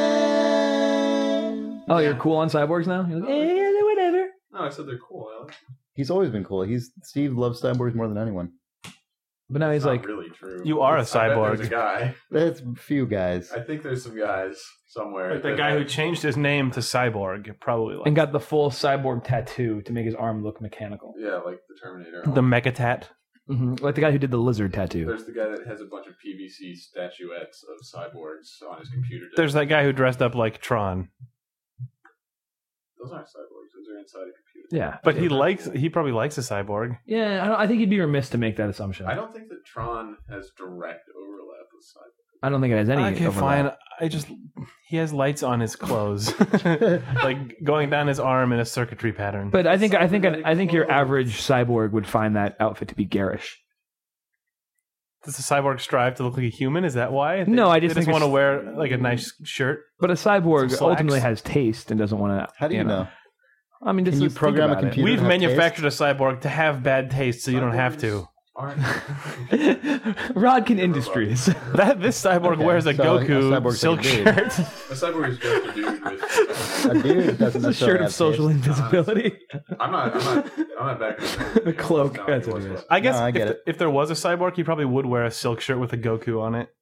Oh, you're cool on cyborgs now? You're like, whatever. No, I said they're cool, Alex. He's always been cool. Steve loves cyborgs more than anyone. But now he's like, really true. You are a cyborg. There's a guy. There's a few guys. I think there's some guys somewhere. Like the guy who changed his name to Cyborg, probably like and got the full cyborg tattoo to make his arm look mechanical. Yeah, like the Terminator. the Mechatat. Mm-hmm. Like the guy who did the lizard tattoo. There's the guy that has a bunch of PVC statuettes of cyborgs on his computer. There's that guy who dressed up like Tron. Those aren't cyborgs. Those are inside a computer. Yeah. But he probably likes a cyborg. Yeah, I think he'd be remiss to make that assumption. I don't think that Tron has direct overlap with cyborgs. I don't think it has any Okay, overlap. fine. He has lights on his clothes, like going down his arm in a circuitry pattern. But I think your average cyborg would find that outfit to be garish. Does the cyborg strive to look like a human? Is that why? No, I they just just think want to it's- wear like a nice shirt. But a cyborg Some slacks. ultimately has taste and doesn't want to. How do you know? I mean, just Can you think program a about it. computer? We've have manufactured a cyborg to have bad taste, so you don't have to. Rodkin Industries. This cyborg Okay, wears a so a Goku cyborg's silk like a dude. shirt. A cyborg is just a dude with. A dude doesn't It's a necessarily shirt of have social taste. invisibility. I'm not back. The cloak, that's what it is. I guess No, I get it. if there was a cyborg, he probably would wear a silk shirt with a Goku on it.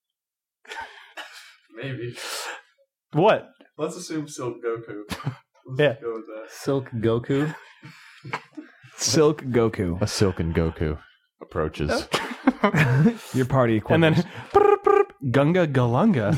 Maybe. What? Let's assume Silk Goku. Let's Yeah. go with that. Silk Goku. Silk Goku. A silken Goku approaches. Your party And then equipment. Gunga Galunga.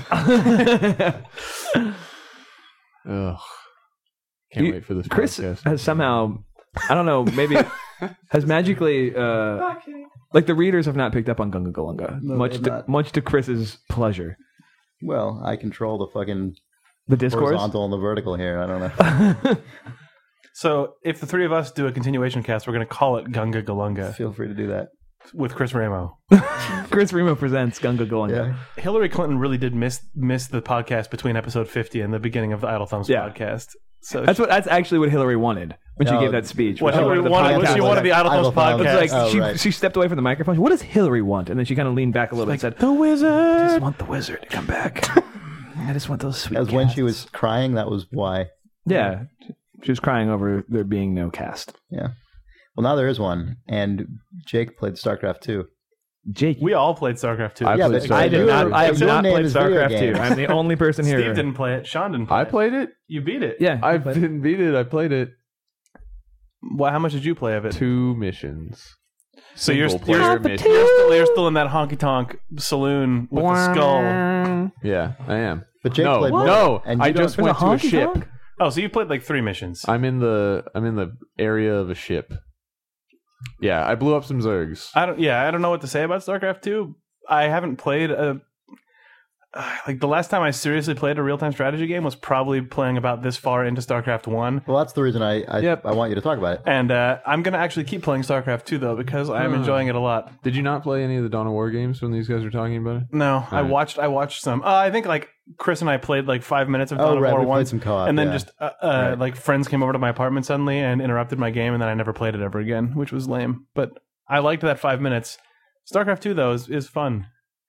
Ugh. Can't wait for this Chris podcast. has somehow, I don't know, maybe has magically, like the readers have not picked up on Gunga Galunga, No, much they've to, not. much to Chris's pleasure. Well, I control the fucking The discourse. horizontal and the vertical here. I don't know. So if the three of us do a continuation cast, we're going to call it Gunga Galunga Feel free to do that. with Chris Ramo. Chris Remo presents Gunga Galunga. Yeah. Hillary Clinton really did miss the podcast between episode 50 and the beginning of the Idle Thumbs podcast. So That's actually what Hillary wanted when she Oh, gave that speech. what She Hillary the wanted was podcast. she wanted the Idle Thumbs Idle Thumbs. podcast. It's like Oh, right. she stepped away from the microphone. What does Hillary want? And then she kind of leaned back a little bit and said, the wizard. I just want the wizard to come back. I just want those sweet As when she casts." was crying, that was why. Yeah. She was crying over there being no cast. Yeah. Well, now there is one, and Jake played StarCraft 2. Jake. We all played StarCraft 2. I Yeah, played but I did Your- not. I have your not name played is video StarCraft 2. games. I'm the only person here. Steve didn't play it. Sean didn't play I it. played it. You beat it. Yeah. I you played it. didn't beat it. I played it. Well, how much did you play of it? 2 missions. So you're Single-player mission. you're still in that honky tonk saloon with the skull. Yeah, I am. But Jake No, played more. no. And I you don't- just went to a honky ship. tonk? Oh, so you played like 3 missions. I'm in the area of a ship. Yeah, I blew up some Zergs. I don't know what to say about StarCraft 2. I haven't played like the last time I seriously played a real-time strategy game was probably playing about this far into StarCraft 1. Well, that's the reason I want you to talk about it. And I'm going to actually keep playing StarCraft 2 though because I'm enjoying it a lot. Did you not play any of the Dawn of War games when these guys were talking about it? No, I Right. watched some. I think like Chris and I played like 5 minutes of Dawn of right, War we played once, some co-op, and then yeah. just Right. like friends came over to my apartment suddenly and interrupted my game, and then I never played it ever again, which was lame. But I liked that 5 minutes. StarCraft 2 though is fun.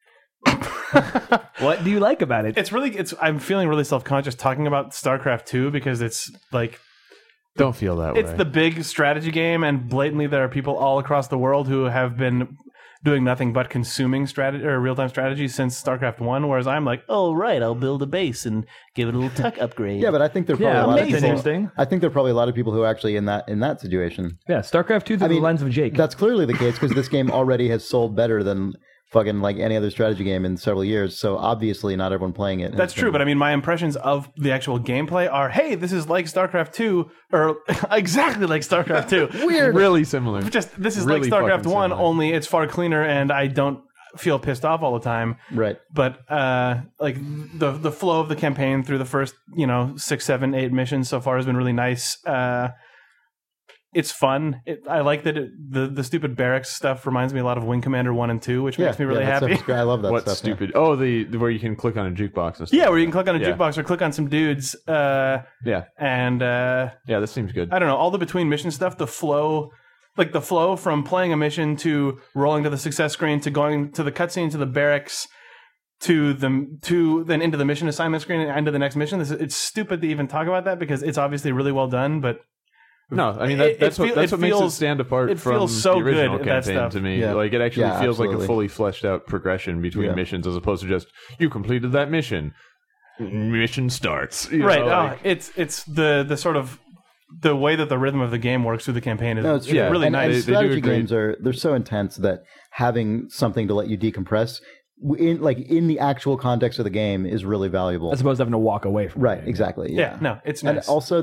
What do you like about it? I'm feeling really self-conscious talking about StarCraft 2 because it's like Don't feel that it's way. the big strategy game, and blatantly there are people all across the world who have been doing nothing but consuming strategy or real-time strategy since StarCraft 1, whereas I'm like, oh right, I'll build a base and give it a little tech upgrade. Yeah, but I think there are probably Yeah, a lot of amazing. people. Interesting. I think there are probably a lot of people who are actually in that situation. Yeah, StarCraft 2 through the lens of Jake. That's clearly the case because this game already has sold better than fucking like any other strategy game in several years. So obviously, not everyone playing it. That's true, but I mean, my impressions of the actual gameplay are, hey, this is like StarCraft 2, or exactly like StarCraft 2. Weird. Really similar. Just, this is Really like StarCraft fucking 1, similar. only it's far cleaner, and I don't feel pissed off all the time. Right. But like the flow of the campaign through the first 6, 7, 8 missions so far has been really nice. It's fun. I like that the stupid barracks stuff reminds me a lot of Wing Commander 1 and 2, which makes me really that happy. stuff's great. I love that What stuff. stupid? Oh, the where you can click on a jukebox and stuff. Yeah, where you can click on a Yeah. jukebox or click on some dudes. Yeah, And yeah, that seems good. I don't know, all the between mission stuff, the flow from playing a mission to rolling to the success screen to going to the cutscene to the barracks to then into the mission assignment screen and into the next mission. It's stupid to even talk about that because it's obviously really well done, but No, I mean that's it what makes it feels- stand apart it from feels so the original good, that campaign stuff. to me. Yeah. Like it actually Yeah, feels like absolutely. a fully fleshed out progression between Yeah. missions as opposed to just you completed that mission. Mission starts. You right. know, like- It's the sort of the way that the rhythm of the game works through the campaign is No, it's true. Yeah, really and, nice. And They do strategy a great- games they're so intense that having something to let you decompress in the actual context of the game is really valuable. as opposed to having to walk away from Right, it. exactly. yeah, no, it's And nice. also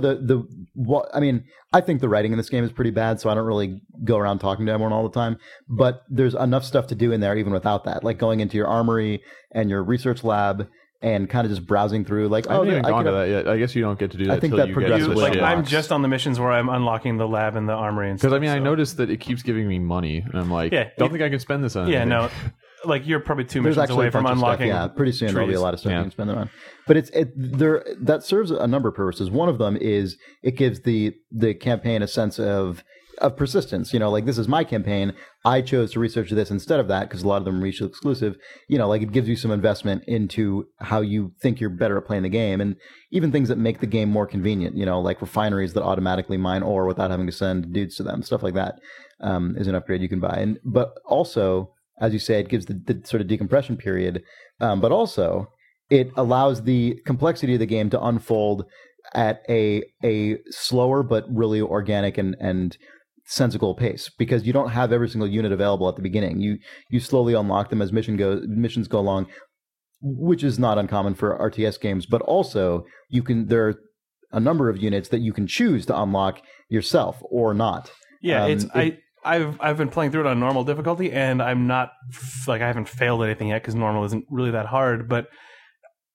I mean, I think the writing in this game is pretty bad, so I don't really go around talking to everyone all the time. But there's enough stuff to do in there even without that, like going into your armory and your research lab and kind of just browsing through. Like, I haven't even gone to could- that yet. I guess you don't get to do that I think till that you get to progresses the with like ship. I'm just on the missions where I'm unlocking the lab and the armory and stuff. Because I mean, I so- noticed that it keeps giving me money, and I'm like, Yeah, don't think I can spend this on. Yeah, anything. no, like you're probably 2 There's missions actually away a from bunch of stuff. unlocking. Yeah, pretty soon there'll be a trees. lot of stuff Yeah. you can spend them on. But that serves a number of purposes. One of them is it gives the campaign a sense of persistence. Like this is my campaign. I chose to research this instead of that because a lot of them are mutually exclusive. Like it gives you some investment into how you think you're better at playing the game, and even things that make the game more convenient. Like refineries that automatically mine ore without having to send dudes to them. Stuff like that is an upgrade you can buy. But also, as you say, it gives the sort of decompression period. But also, it allows the complexity of the game to unfold at a slower but really organic and sensible pace, because you don't have every single unit available at the beginning. You slowly unlock them as missions go along, which is not uncommon for RTS games. But also, there are a number of units that you can choose to unlock yourself or not. Yeah, I've been playing through it on normal difficulty, and I'm not I haven't failed anything yet because normal isn't really that hard. But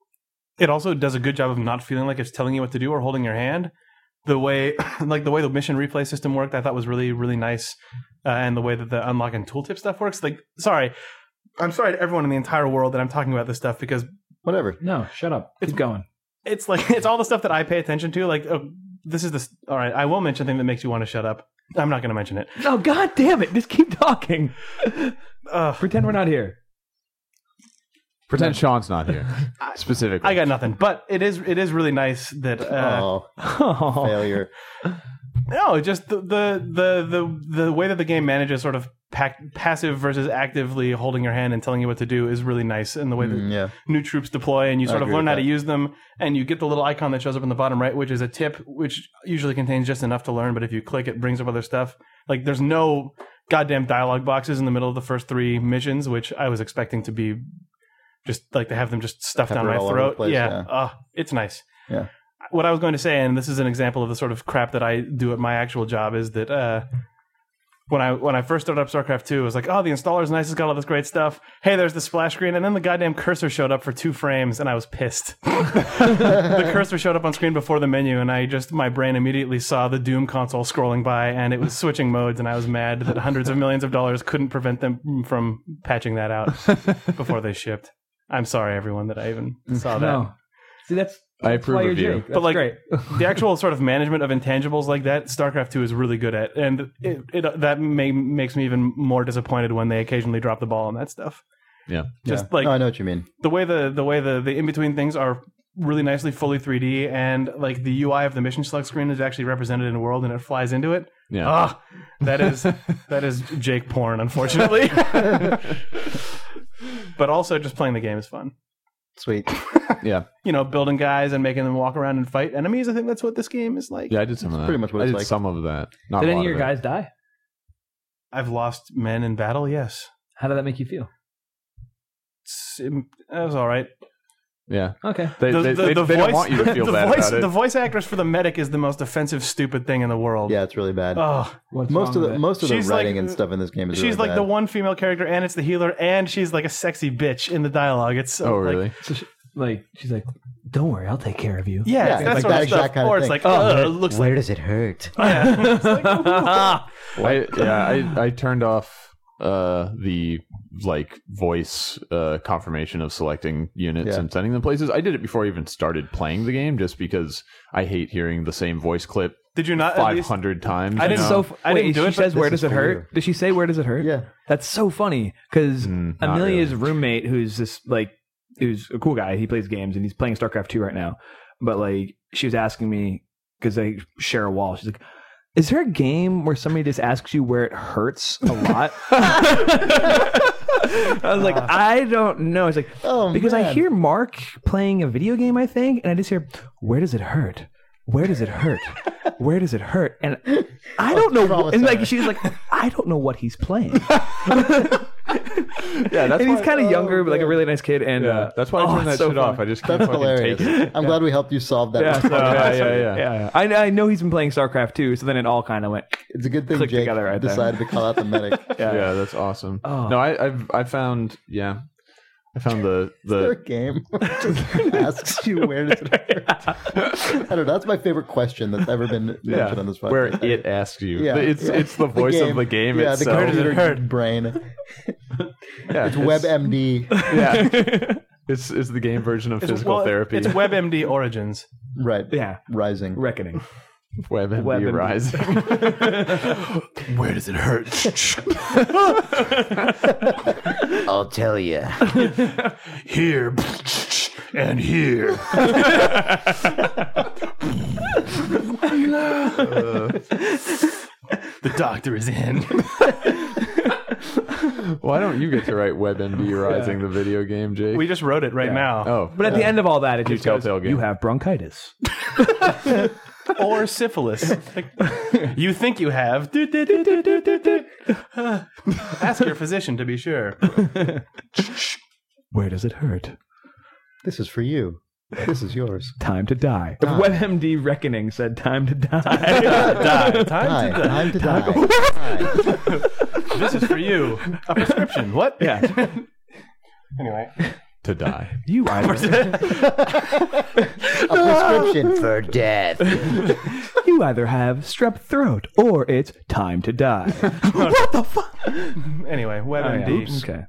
it also does a good job of not feeling like it's telling you what to do or holding your hand. The way, like the way the mission replay system worked, I thought was really, really nice, and the way that the unlock and tooltip stuff works. Like, I'm sorry to everyone in the entire world that I'm talking about this stuff because Whatever. No, shut up. Keep going. it's like it's all the stuff that I pay attention to. Like, this is this. All right, I will mention a thing that makes you want to shut up. I'm not going to mention it. No, god damn it. Just keep talking. Pretend we're not here. Pretend Sean's not here. Specifically. I got nothing. But it is really nice that Failure. no, just the way that the game manages sort of passive versus actively holding your hand and telling you what to do is really nice. And the way that new troops deploy and you sort of learn how to use them, and you get the little icon that shows up in the bottom right, which is a tip, which usually contains just enough to learn. But if you click, it brings up other stuff. Like, there's no goddamn dialogue boxes in the middle of the first 3 missions, which I was expecting to be just like to have them just stuffed down my throat. It's nice. Yeah. What I was going to say, and this is an example of the sort of crap that I do at my actual job, is that when I first started up StarCraft 2, it was like, oh, the installer's nice, it's got all this great stuff. Hey, there's the splash screen, and then the goddamn cursor showed up for 2 frames, and I was pissed. The cursor showed up on screen before the menu, and my brain immediately saw the Doom console scrolling by, and it was switching modes, and I was mad that hundreds of millions of dollars couldn't prevent them from patching that out before they shipped. I'm sorry, everyone, that I even saw that. No. See, that's I approve why of you're you. Jake. That's But like great. the actual sort of management of intangibles like that, StarCraft 2 is really good at, and that makes me even more disappointed when they occasionally drop the ball on that stuff. Yeah. Just like no, I know what you mean. the way the in between things are really nicely fully 3D, and like the UI of the mission select screen is actually represented in a world, and it flies into it. Yeah. That is Jake porn, unfortunately. But also, just playing the game is fun. Sweet. Yeah. Building guys and making them walk around and fight enemies. I think that's what this game is like. Yeah, I did some of that. pretty much what I it's did like. some of that. Not Did a any lot of your it. guys die? I've lost men in battle. Yes, How did that make you feel? it was all right. Yeah. Okay. They don't want you to feel bad about it. The voice actress for the medic is the most offensive, stupid thing in the world. Yeah, it's really bad. Oh, most of the She's writing like- and stuff in this game is she's really like bad. the one female character, and it's the healer, and she's like a sexy bitch in the dialogue. It's so, Oh, like, really? So she's like, don't worry, I'll take care of you. Yeah, Yeah, it's that like sort that of stuff. exact kind of Or it's thing. like, it looks like. does it hurt? Yeah. It's like, I turned off the like voice confirmation of selecting units Yeah. and sending them places. I did it before I even started playing the game, just because I hate hearing the same voice clip did you not? At least, 500 times. I you didn't- know? I didn't Wait, do it, She but says, "Where this does is it for hurt?" you. Did she say, "Where does it hurt?" Yeah. That's so funny because not Amelia's really. roommate, who's a cool guy, he plays games and he's playing StarCraft 2 right now. But like, she was asking me because they share a wall. She's like, "Is there a game where somebody just asks you where it hurts a lot?" I was like, "I don't know." It's like, Oh, because I man. hear Mark playing a video game, I think, and I just hear, "Where does it hurt? Where does it hurt? Where does it hurt?" And I don't know. trauma And like, center. she's like, "I don't know what he's playing." Yeah, that's And he's why- kind of younger, but like a really nice kid. And Yeah, that's why I turned that so shit off. fun. I just can't That's fucking hilarious. take it. I'm glad we helped you solve that. Yeah, so, Yeah. I know he's been playing StarCraft 2, so then it all kind of went. It's a good thing Click Jake together right there. decided to call out the medic. Yeah, that's awesome. Oh. No, I found I found Is there a the game where it just asks you where does it hurt? I don't know. That's my favorite question that's ever been mentioned on this podcast. where it asks you. Yeah, It's the voice of the game yeah, itself. the computer hurt? brain. Yeah, It's WebMD. Yeah, it's the game version of physical therapy. It's WebMD Origins. Right. Yeah, Rising. reckoning. WebMD WebMD. Rise. Where does it hurt? I'll tell you. Here and here. The doctor is in. Why don't you get to write WebMD Rising, the video game, Jake? We just wrote it right now. Oh, But at the end of all that, it You just goes, telltale game. "You have bronchitis." Or syphilis. Like, you think you have. Ask your physician to be sure. Where does it hurt? This is for you. This is yours. Time to die. If WebMD Reckoning said time to die. Die. Time to die. This is for you. A prescription. What? Yeah. Anyway. to die. You either A prescription for death. you either have strep throat or it's time to die. What the fuck? Anyway, WebMD. Oops. Okay.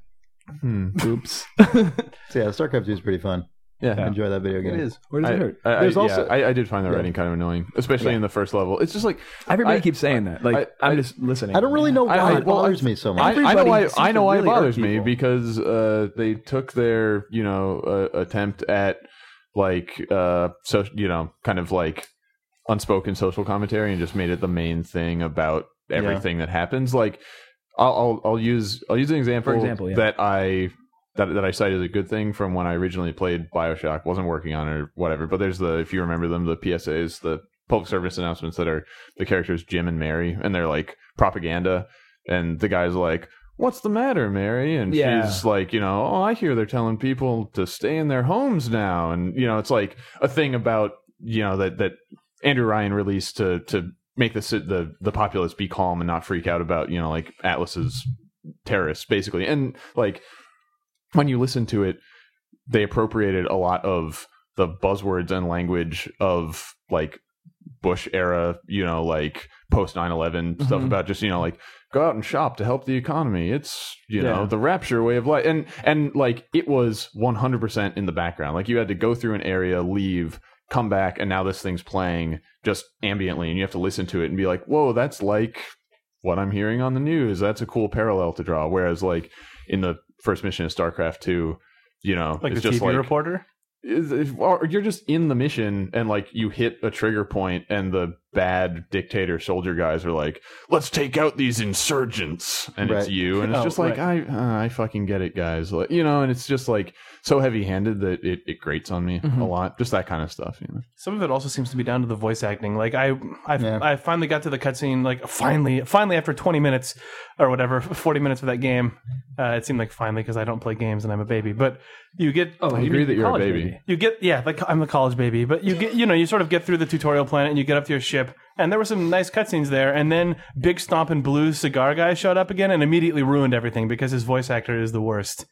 Oops. So yeah, StarCraft 2 is pretty fun. Yeah. I enjoy that video game. It is. Where does it hurt? There's also- I did find the writing kind of annoying, especially in the first level. It's just like Everybody I- keeps saying that. Like I'm just listening. I don't really know why it bothers me so much. I know why. seems I know to why really it bothers hurt me people. because they took their attempt at like so kind of like unspoken social commentary and just made it the main thing about everything that happens. Like I'll use an example, For example, yeah. that I cite as a good thing from when I originally played BioShock. Wasn't working on it or whatever, but there's if you remember them, the PSAs, the public service announcements that are the characters Jim and Mary, and they're like propaganda, and the guy's like, "What's the matter, Mary?" And Yeah. she's like, "Oh, I hear they're telling people to stay in their homes now," and it's like a thing about that Andrew Ryan released to make the populace be calm and not freak out about like Atlas's terrorists, basically. And like when you listen to it, they appropriated a lot of the buzzwords and language of like Bush era, like post 9/11 stuff about just like go out and shop to help the economy. It's the rapture way of life, and like it was 100% in the background. Like you had to go through an area, leave, come back, and now this thing's playing just ambiently, and you have to listen to it and be like, whoa, that's like what I'm hearing on the news. That's a cool parallel to draw. Whereas like in the first mission of StarCraft 2, Like it's the just TV like reporter? or you're just in the mission and like you hit a trigger point and the bad dictator soldier guys are like, let's take out these insurgents, and it's Right. you, and it's Oh, just like I fucking get it, guys, like, and it's just like so heavy-handed that it grates on me a lot, just that kind of stuff. Some of it also seems to be down to the voice acting. Like I finally got to the cutscene. Like finally after 20 minutes or whatever, 40 minutes of that game. It seemed like finally because I don't play games and I'm a baby. But you get I agree that you're a baby. You get like I'm the college baby, but you get you sort of get through the tutorial planet and you get up to your ship, and there were some nice cutscenes there, and then Big Stompin' Blue cigar guy showed up again and immediately ruined everything because his voice actor is the worst.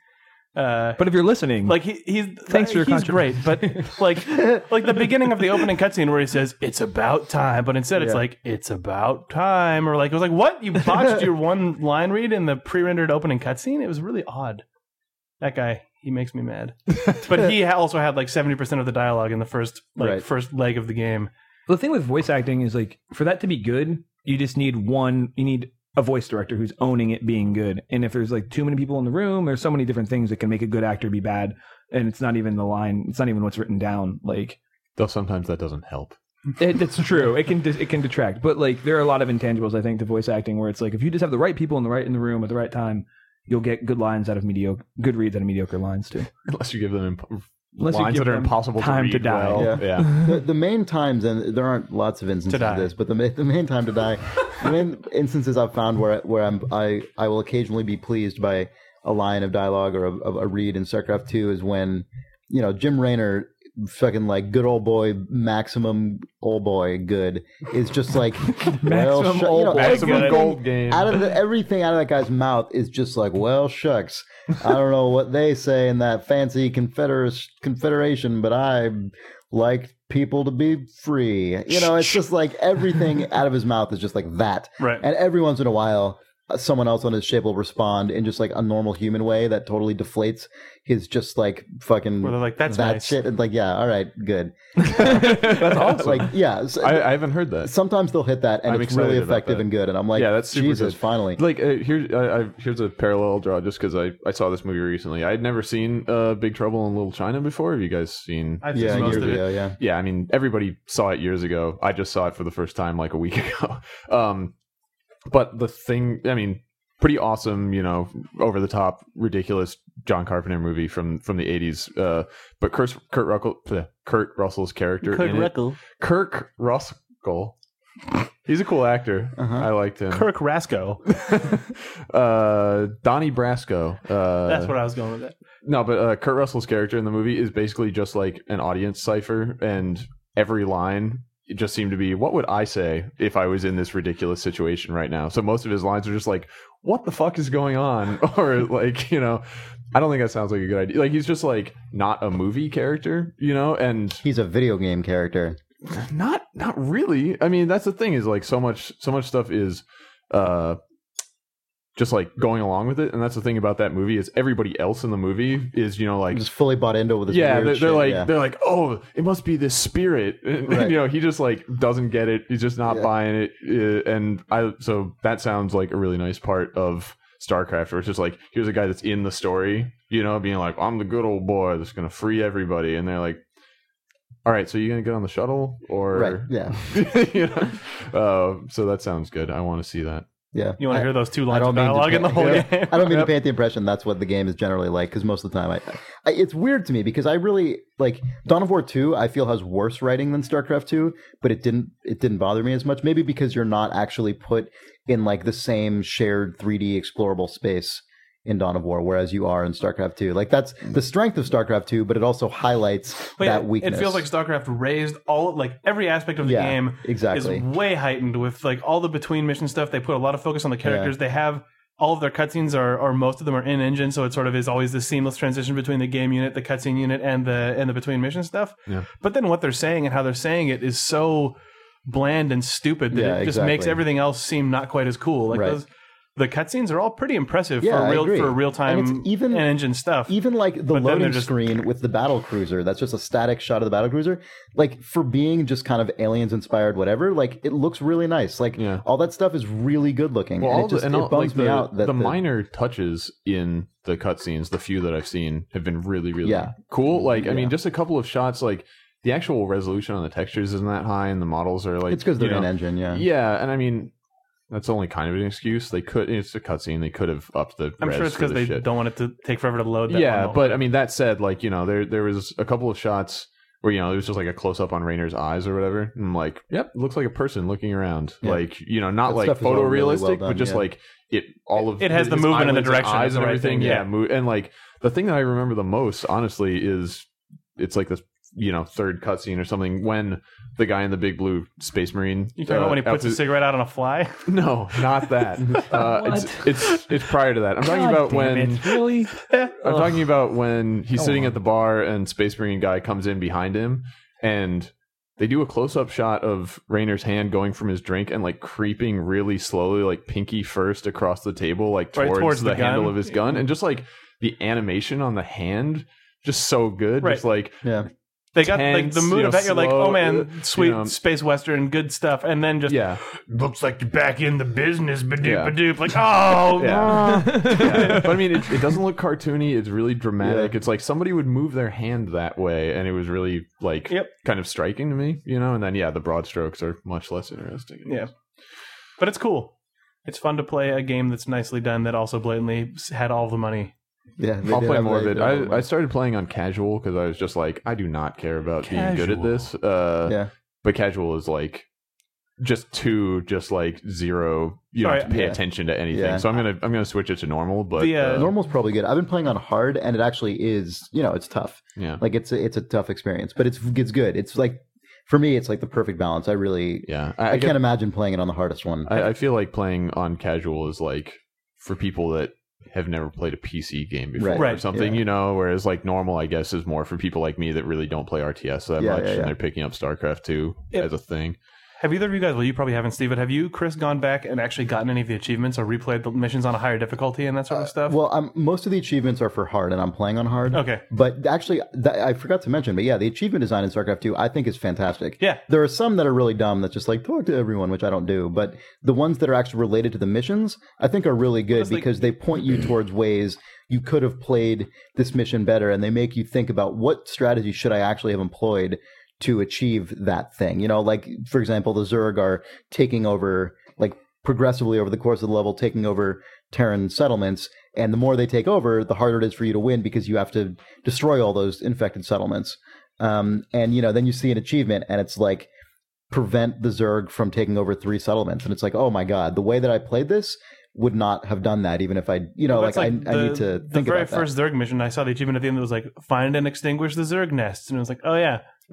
But if you're listening, Like he's Thanks for your he's contribution. great, but like the beginning of the opening cutscene where he says it's about time, but instead it's like it's about time, or like it was like what, you botched your one line read in the pre-rendered opening cutscene. It was really odd. That guy, he makes me mad. But he also had like 70% of the dialogue in the first first leg of the game. the thing with voice acting is like for that to be good, you just need you need a voice director who's owning it being good. And if there's like too many people in the room, there's so many different things that can make a good actor be bad. And it's not even the line. It's not even what's written down. Like Though sometimes that doesn't help. that's true. It can detract. But like there are a lot of intangibles, I think, to voice acting where it's like if you just have the right people in the room at the right time, you'll get good lines out of good reads out of mediocre lines too. Unless you give them Unless you lines give that are them impossible time to to read die. well. Yeah. The main times, and there aren't lots of instances die. of this, but the main time to die, the main instances I've found where I will occasionally be pleased by a line of dialogue or a read in StarCraft 2 is when Jim Raynor, fucking like good old boy, maximum old boy good, is just like Maximum old boy Maximum good. gold game. everything out of that guy's mouth is just like, well, shucks. I don't know what they say in that fancy confederation, but I like people to be free. It's just like everything out of his mouth is just like that. Right. And every once in a while, someone else on his ship will respond in just like a normal human way that totally deflates his just like fucking Where they're like, that's that nice. shit. And like, yeah, all right, good. That's awesome. Like, yeah. So, I haven't heard that. sometimes they'll hit that and I'm it's really excited about effective that. and good. And I'm like, Yeah, that's super Jesus, good. finally. Like here's a parallel draw just because I saw this movie recently. I'd never seen Big Trouble in Little China before. Have you guys seen? I've Yeah, seen most years of it. ago, yeah. Yeah, I mean everybody saw it years ago. I just saw it for the first time like a week ago. But the thing, I mean, pretty awesome, over the top, ridiculous John Carpenter movie from the 80s. But Kurt Russell's character in it. Kirk Russell. He's a cool actor. I liked him. Kirk Rasko. Donnie Brasco. That's what I was going with it. No, but Kurt Russell's character in the movie is basically just like an audience cipher, and every line it just seemed to be, what would I say if I was in this ridiculous situation right now? So most of his lines are just like, what the fuck is going on? Or like, I don't think that sounds like a good idea. Like he's just like not a movie character, you know, and He's a video game character. not really. I mean, that's the thing is like so much stuff is just like going along with it, and that's the thing about that movie is everybody else in the movie is, you know, like Just fully bought into with this yeah, weird they're shit, like yeah. they're like, oh, it must be this spirit. And, Right. you know, he just like doesn't get it. He's just not buying it. And so that sounds like a really nice part of StarCraft, where it's just like here's a guy that's in the story, you know, being like, I'm the good old boy that's gonna free everybody, and they're like, all right, so you're gonna get on the shuttle or Right, yeah. you know? So that sounds good. I want to see that. Yeah. You want to hear those two I lines of don't mean to dialogue in the whole yeah. game? I don't mean to paint the impression that's what the game is generally like, because most of the time it's weird to me because I really like Dawn of War 2 I feel has worse writing than StarCraft 2, but it didn't bother me as much, maybe because you're not actually put in like the same shared 3D explorable space in Dawn of War, whereas you are in StarCraft 2. Like that's the strength of StarCraft 2, but it also highlights But yeah, that weakness. It feels like StarCraft raised all like every aspect of the Yeah, game exactly. is way heightened with like all the between mission stuff. They put a lot of focus on the characters. They have all of their cutscenes or most of them are in engine, so it sort of is always this seamless transition between the game unit, the cutscene unit, and the between mission stuff. Yeah. But then what they're saying and how they're saying it is so bland and stupid that Yeah, it just exactly. makes everything else seem not quite as cool. Like Right. the cutscenes are all pretty impressive Yeah, I agree. for real time And it's even- engine stuff. Even like the But then they're loading just- screen with the battle cruiser, that's just a static shot of the battle cruiser. Like for being just kind of aliens inspired, whatever, like it looks really nice. Like Yeah. all that stuff is really good looking. Well, and all it just and it all, bums like me the, out that the minor touches in the cutscenes, the few that I've seen, have been really, really cool. Like, I mean, just a couple of shots, like the actual resolution on the textures isn't that high, and the models are like it's because they're you know, in engine, yeah. Yeah, and I mean, that's only kind of an excuse. They could, it's a cutscene. They could have upped the. I'm res sure it's for because this they shit. don't want it to take forever to load. That Yeah, one but I mean, that said, like, you know, there was a couple of shots where, you know, there was just like a close up on Rainer's eyes or whatever. And I'm like, yep, looks like a person looking around. Yeah. Like, you know, not That like stuff is all really photorealistic, well done, but just yeah. like all of It has the his movement and the eyelids direction eyes is the and right everything. thing, yeah. And like the thing that I remember the most, honestly, is it's like this, you know, third cutscene or something when the guy in the big blue space marine. You talking about when he puts a cigarette out on a fly? No, not that. It's prior to that. I'm talking about when. Really? I'm talking about when he's sitting at the bar and Space Marine guy comes in behind him, and they do a close-up shot of Rainer's hand going from his drink and like creeping really slowly, like pinky first across the table, like Right towards towards the the handle gun. of his gun, and just like the animation on the hand, just so good. Right. Just like Yeah. They got like tense, the mood you of know, that. You're like, slow, oh man, sweet you know. space western, good stuff, and then just yeah, looks like you're back in the business, badoop Yeah. badoop. Like, oh, yeah. Yeah. But I mean, it doesn't look cartoony. It's really dramatic. Yeah. It's like somebody would move their hand that way, and it was really like Yep. kind of striking to me, you know. And then yeah, the broad strokes are much less interesting. yeah. But it's cool. It's fun to play a game that's nicely done that also blatantly had all the money. Yeah. they I'll did play have more of a- it. I started playing on casual because I was just like, I do not care about being good at this. Yeah. But casual is like just like zero. You don't have to pay Yeah. attention to anything. Yeah. So I'm gonna switch it to normal. But The, Normal's probably good. I've been playing on hard, and it actually is. You know, it's tough. yeah, Like it's a tough experience, but it's good. It's like for me, it's like the perfect balance. I really, yeah. I can't imagine playing it on the hardest one. I feel like playing on casual is like for people that have never played a PC game before Right. or something, Yeah. you know, whereas like normal, I guess, is more for people like me that really don't play RTS that Yeah, much, yeah, yeah. and they're picking up StarCraft 2 Yep. as a thing. Have either of you guys? Well, you probably haven't, Steve. But have you, Chris, gone back and actually gotten any of the achievements or replayed the missions on a higher difficulty and that sort of stuff? Well, most of the achievements are for hard, and I'm playing on hard. Okay. But actually, I forgot to mention, but yeah, the achievement design in StarCraft 2, I think is fantastic. Yeah. There are some that are really dumb that's just like, talk to everyone, which I don't do. But the ones that are actually related to the missions, I think are really good Just like- because they point you towards ways you could have played this mission better, and they make you think about what strategy should I actually have employed to achieve that thing. You know, like, for example, the Zerg are taking over, like, progressively over the course of the level, taking over Terran settlements, and the more they take over, the harder it is for you to win because you have to destroy all those infected settlements. And, you know, then you see an achievement, and it's like, prevent the Zerg from taking over 3 settlements. And it's like, oh my God, the way that I played this would not have done that, even if I, you know, That's I need to think the very about that. first Zerg mission, I saw the achievement at the end that was like, find and extinguish the Zerg nests. And it was like, oh yeah. Right.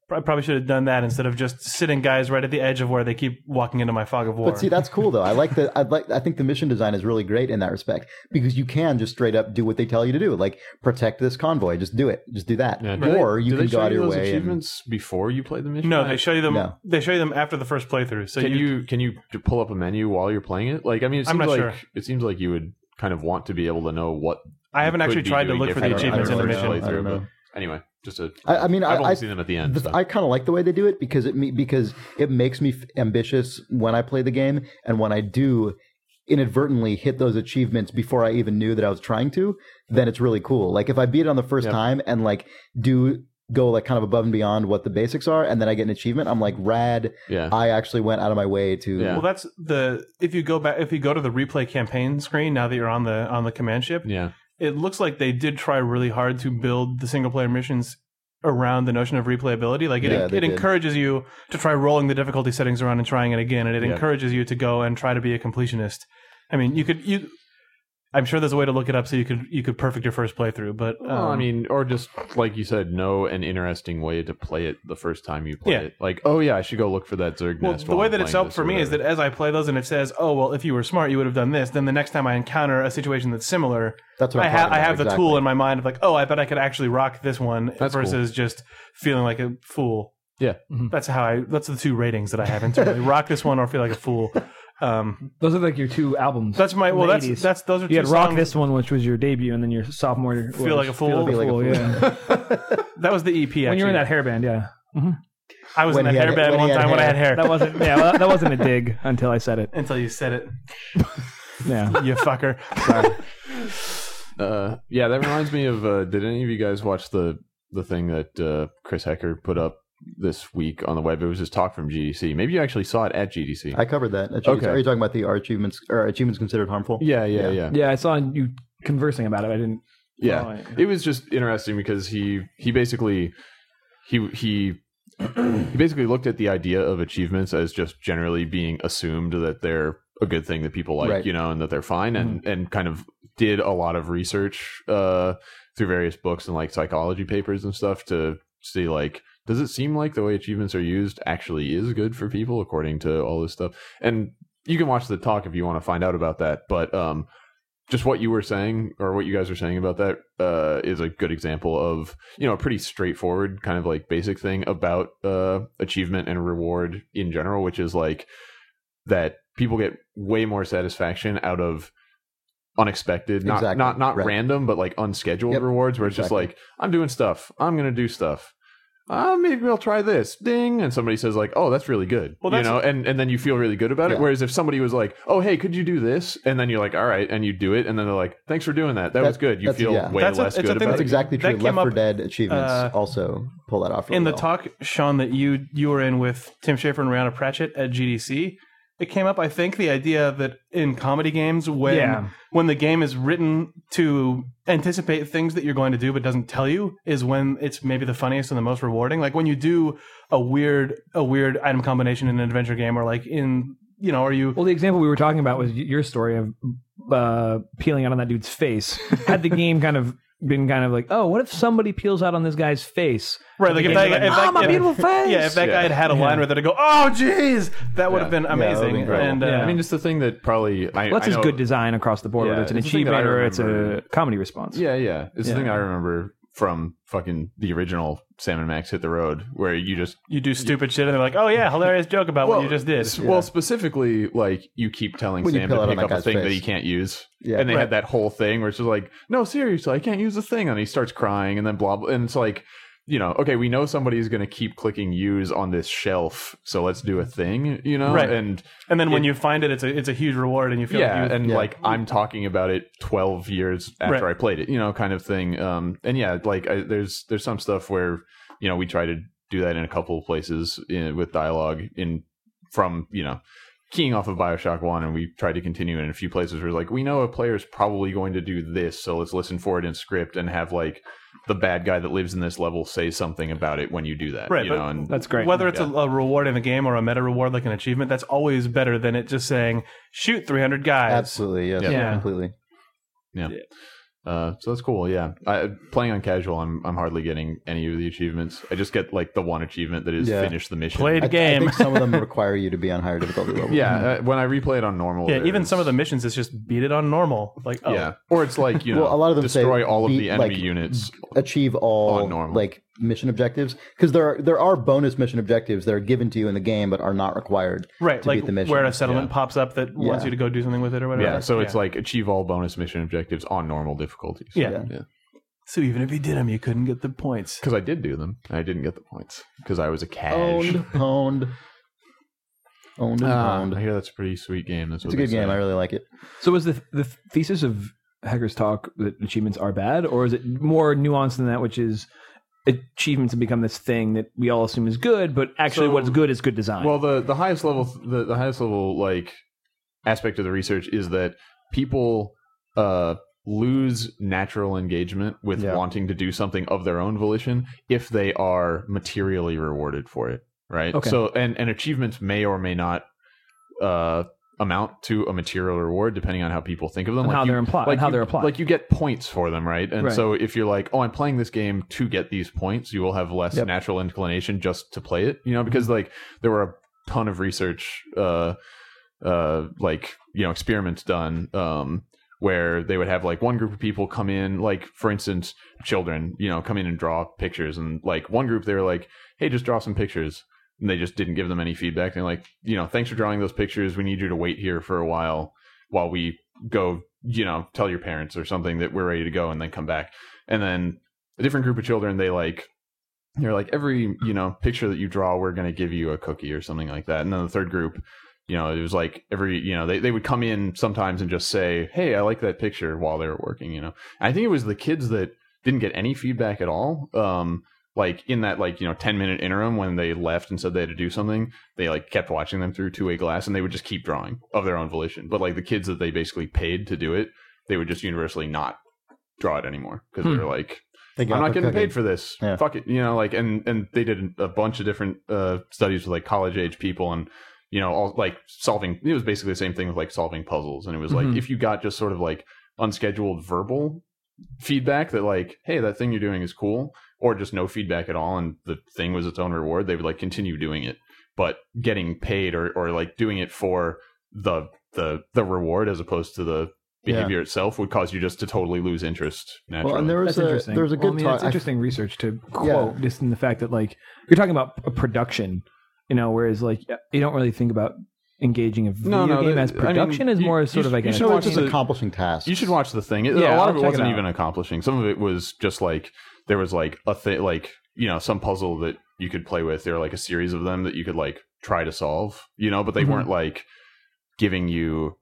I probably should have done that instead of just sitting guys right at the edge of where they keep walking into my fog of war. But see, that's cool though. I think the mission design is really great in that respect because you can just straight up do what they tell you to do, like protect this convoy. Just do it. Just do that. Yeah, Or you do can they go show out of you your those way. achievements before you play the mission? no, they show you them. No. They show you them after the first playthrough. So Can you pull up a menu while you're playing it? Like, I mean, I'm not sure. it seems like you would kind of want to be able to know what. I haven't you could actually be tried to doing look for the differently achievements in the first mission. playthrough, I don't know. but anyway, just a. I mean, I've only I seen them at the end. so. I kind of like the way they do it because it makes me ambitious when I play the game, and when I do inadvertently hit those achievements before I even knew that I was trying to, then it's really cool. Like if I beat it on the first time and like go like kind of above and beyond what the basics are, and then I get an achievement, I'm like, rad. Yeah. I actually went out of my way to. Yeah. Well, that's if you go to the replay campaign screen now that you're on the command ship, Yeah. it looks like they did try really hard to build the single player missions around the notion of replayability. Like Yeah, it they did. encourages you to try rolling the difficulty settings around and trying it again, and it Yeah. encourages you to go and try to be a completionist. I mean, I'm sure there's a way to look it up so you could perfect your first playthrough, but Well, I mean, or just like you said, know an interesting way to play it the first time you play Yeah. it. Like, oh yeah, I should go look for that Zerg well, nest. the while way I'm that it's playing helped this for or me is that whatever. as I play those and it says, oh, well, if you were smart, you would have done this, then the next time I encounter a situation that's similar, That's what I I'm talking have about, the tool in my mind of like, oh, I bet I could actually rock this one That's versus just feeling like a fool. Yeah. That's the two ratings that I have internally. Rock this one or feel like a fool. Those are like your two albums. That's my from the 80s. that's those are two You had Rock songs. This One, which was your debut, and then your sophomore. Feel Like a Fool. Feel Like a Fool, yeah. That was the EP. Actually. When you were in that hairband, yeah. I was When in that he had- hairband when he one had time when I had hair. That wasn't. Yeah, well, that wasn't a dig until I said it. Until you said it, Yeah. you fucker. Yeah, that reminds me of. Did any of you guys watch the thing that Chris Hecker put up this week on the web? It was his talk from GDC. Maybe you actually saw it at GDC. I covered that. Okay. Are you talking about are achievements considered harmful? Yeah. Yeah, I saw you conversing about it. I didn't. Yeah, Oh, yeah. it was just interesting because he basically he basically looked at the idea of achievements as just generally being assumed that they're a good thing that people like, Right. and that they're fine, and kind of did a lot of research through various books and like psychology papers and stuff to see like, does it seem like the way achievements are used actually is good for people according to all this stuff? And you can watch the talk if you want to find out about that, but just what you were saying or what you guys were saying about that is a good example of, a pretty straightforward kind of like basic thing about achievement and reward in general, which is like that people get way more satisfaction out of unexpected, Exactly. not Right. random, but like unscheduled Yep. rewards where it's just Exactly. like, I'm doing stuff. I'm going to do stuff. Maybe I'll try this. Ding. And somebody says like, oh, that's really good. Well, that's- and then you feel really good about it. Yeah. Whereas if somebody was like, oh, hey, could you do this? And then you're like, all right. And you do it. And then they're like, thanks for doing that. That was good. You that's- feel yeah. way That's a- less it's a good thing about That's it. exactly That true. came Left 4 up, Dead achievements also pull that off really In the well. talk, Sean, that you were in with Tim Schafer and Rihanna Pratchett at GDC, it came up, I think, the idea that in comedy games, when the game is written to anticipate things that you're going to do but doesn't tell you, is when it's maybe the funniest and the most rewarding. Like when you do a weird item combination in an adventure game, or like or you. Well, the example we were talking about was your story of peeling out on that dude's face. Had the game kind of been like, oh, what if somebody peels out on this guy's face? Right, like if that my beautiful face. Yeah, if that guy had a line where they'd go, "Oh, geez," that would have been that would've amazing. been great. And Yeah. I mean, it's the thing that probably Well, that's just good design across the board, Yeah, whether it's an it's the thing that I achievement or it's remember. a comedy response. Yeah. It's the Yeah. thing I remember from fucking the original Sam and Max Hit the Road, where you just you do stupid shit, and they're like, "Oh yeah, hilarious joke about what you just did." Well, specifically, like you keep telling When you Sam peel to out on pick that up a guy's thing that face. he can't use, Yeah. and they Right. had that whole thing where it's just like, no, seriously, I can't use the thing, and he starts crying, and then blah blah, and it's like, okay, we know somebody's going to keep clicking use on this shelf, so let's do a thing, Right. and then when you find it, it's a huge reward, and you feel yeah, like and like I'm talking about it 12 years after Right. I played it, kind of thing. And yeah, like there's some stuff where we try to do that in a couple of places with dialogue from keying off of BioShock 1, and we tried to continue in a few places where like we know a player's probably going to do this, so let's listen for it in script and have like the bad guy that lives in this level say something about it when you do that. Right, you know, but and That's great. whether it's a reward in the game or a meta reward like an achievement, that's always better than it just saying shoot 300 guys. Absolutely, yes, Yeah. completely. yeah. So that's cool. Yeah, playing on casual, I'm hardly getting any of the achievements. I just get like the one achievement that is finish the mission. Play the I game. think some of them require you to be on higher difficulty level. Yeah, when I replay it on normal, Yeah, even there's- some of the missions, it's just beat it on normal. Like, oh, yeah, or it's like Well, a lot of them destroy say all of beat, the enemy like, units. achieve all On normal. like mission objectives, because there are bonus mission objectives that are given to you in the game but are not required right, to like beat the mission. where a settlement pops up that wants Yeah. you to go do something with it or whatever. Yeah, so it's like achieve all bonus mission objectives on normal difficulties. Yeah. yeah. So even if you did them, you couldn't get the points. Because I did do them, I didn't get the points because I was a cash. owned and owned. I hear that's a pretty sweet game. That's It's what a good game. I really like it. So was the thesis of Hackers Talk that achievements are bad, or is it more nuanced than that, which is achievements have become this thing that we all assume is good, but actually So- what's good is good design? Well, the highest level, the highest level like aspect of the research is that people lose natural engagement with wanting to do something of their own volition if they are materially rewarded for it, right? Okay. So and achievements may or may not amount to a material reward depending on how people think of them, And how they're implied- and how they're applied. Like you get points for them, right? And Right. so if you're like, oh, I'm playing this game to get these points, you will have less Yep. natural inclination just to play it, because like there were a ton of research experiments done where they would have like one group of people come in, like for instance children, come in and draw pictures, and like one group they were like, hey, just draw some pictures, and they just didn't give them any feedback. They're like, thanks for drawing those pictures, we need you to wait here for a while we go tell your parents or something that we're ready to go, and then come back. And then a different group of children, they're like every picture that you draw, we're going to give you a cookie or something like that. And then the third group, it was like every they would come in sometimes and just say, hey, I like that picture, while they were working. And I think it was the kids that didn't get any feedback at all, like in that 10-minute interim when they left and said they had to do something, they like kept watching them through two-way glass, and they would just keep drawing of their own volition. But like the kids that they basically paid to do it, they would just universally not draw it anymore because they were like, They got I'm not the getting cookie. paid for this. Yeah. Fuck it. And they did a bunch of different studies with like college age people, and all like solving. It was basically the same thing with like solving puzzles. And it was like, if you got just sort of like unscheduled verbal feedback that like, hey, that thing you're doing is cool, or just no feedback at all, and the thing was its own reward, they would like continue doing it. But getting paid or like doing it for the reward as opposed to the behavior itself would cause you just to totally lose interest naturally. Well, and there was That's interesting. there was a good talk. It's interesting research to quote, just in the fact that like you're talking about a production, whereas like you don't really think about engaging a video game as production is more sort of like you an should watch It's the- accomplishing tasks. You should watch the thing. Yeah, A lot I'll of it check it wasn't out. even accomplishing. Some of it was just like there was like a thing, like some puzzle that you could play with. There were like a series of them that you could like try to solve. But they weren't like giving you.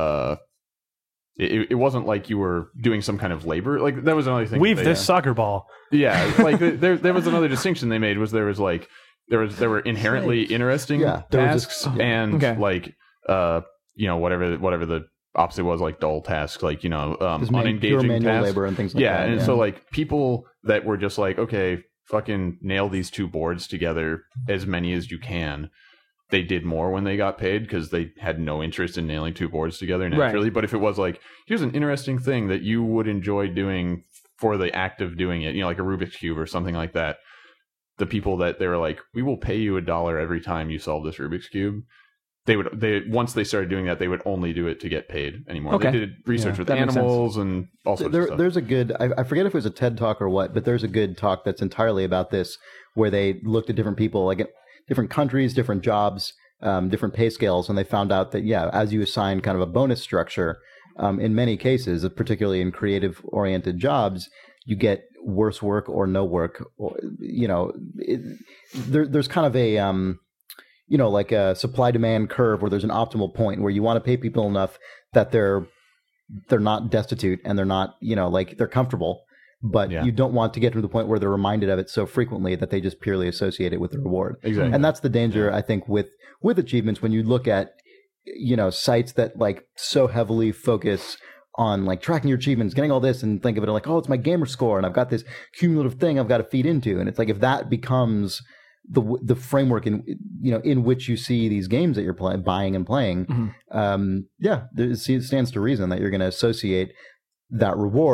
It wasn't like you were doing some kind of labor. Like that was another thing. Weave they- this soccer ball. Yeah, like there was another distinction they made was there were inherently interesting Yeah, there was tasks this- and Okay. like whatever the opposite was, like dull tasks, like Just pure unengaging manual tasks. labor and things like Yeah, that. and so like people that were just like, okay, fucking nail these two boards together as many as you can. They did more when they got paid because they had no interest in nailing two boards together naturally. But if it was like, here's an interesting thing that you would enjoy doing for the act of doing it, like a Rubik's Cube or something like that, the people that they were like, we will pay you $1 every time you solve this Rubik's Cube. They once they started doing that, they would only do it to get paid anymore. Okay. They did research with that makes animals and all sorts of stuff. There's a good, I forget if it was a TED talk or what, but there's a good talk that's entirely about this, where they looked at different people, like different countries, different jobs, different pay scales, and they found out that, as you assign kind of a bonus structure, in many cases, particularly in creative-oriented jobs, you get worse work or no work. Or, there's kind of a, like a supply-demand curve where there's an optimal point where you want to pay people enough that they're not destitute and they're not, like they're comfortable, but you don't want to get to the point where they're reminded of it so frequently that they just purely associate it with the reward. Exactly. And that's the danger, I think, with achievements when you look at, sites that like so heavily focus on like tracking your achievements, getting all this, and think of it like, oh, it's my gamer score and I've got this cumulative thing I've got to feed into. And it's like, if that becomes the framework in which you see these games that you're buying and playing, it stands to reason that you're going to associate that reward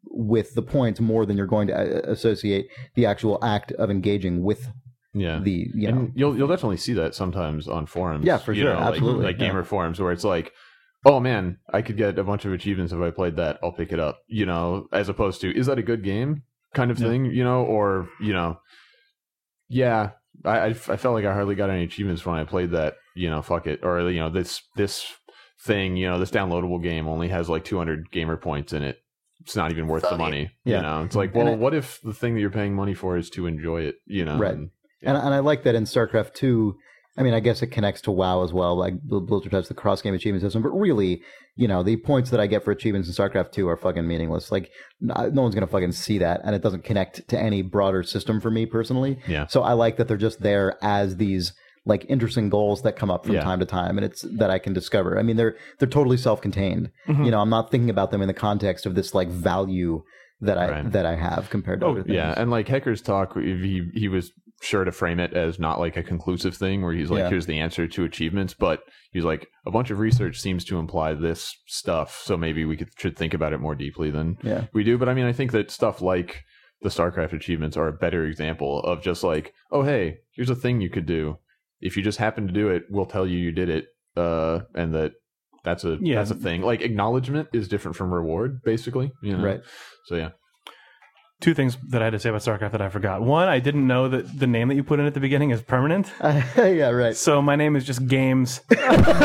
with the points more than you're going to associate the actual act of engaging with the, you know. And you'll definitely see that sometimes on forums. Yeah, for sure, absolutely. Like gamer forums where it's like, oh man, I could get a bunch of achievements if I played that. I'll pick it up, you know, as opposed to, is that a good game kind of thing, you know, or, you know, yeah, I felt like I hardly got any achievements when I played that, you know, fuck it. Or, you know, this thing, you know, this downloadable game only has like 200 gamer points in it. It's not even worth the money. Yeah. You know, it's like, well, what if the thing that you're paying money for is to enjoy it, you know? Right. And I like that in StarCraft 2, I mean, I guess it connects to WoW as well. Like Blizzard has the cross-game achievement system, but really, you know, the points that I get for achievements in StarCraft 2 are fucking meaningless. Like, no one's going to fucking see that, and it doesn't connect to any broader system for me personally. Yeah. So I like that they're just there as these like interesting goals that come up from time to time, and it's that I can discover. I mean, they're totally self-contained. You know, I'm not thinking about them in the context of this like value that I have compared to other things. Yeah, and like Hecker's talk, he was sure to frame it as not like a conclusive thing where he's like, here's the answer to achievements, but he's like, a bunch of research seems to imply this stuff, so maybe we should think about it more deeply than we do. But I mean, I think that stuff like the StarCraft achievements are a better example of just like, oh hey, here's a thing you could do. If you just happen to do it, we'll tell you did it, and that's a thing. Like acknowledgement is different from reward, basically. You know? Right. So yeah. Two things that I had to say about StarCraft that I forgot. One, I didn't know that the name that you put in at the beginning is permanent. Yeah, right. So my name is just Games. So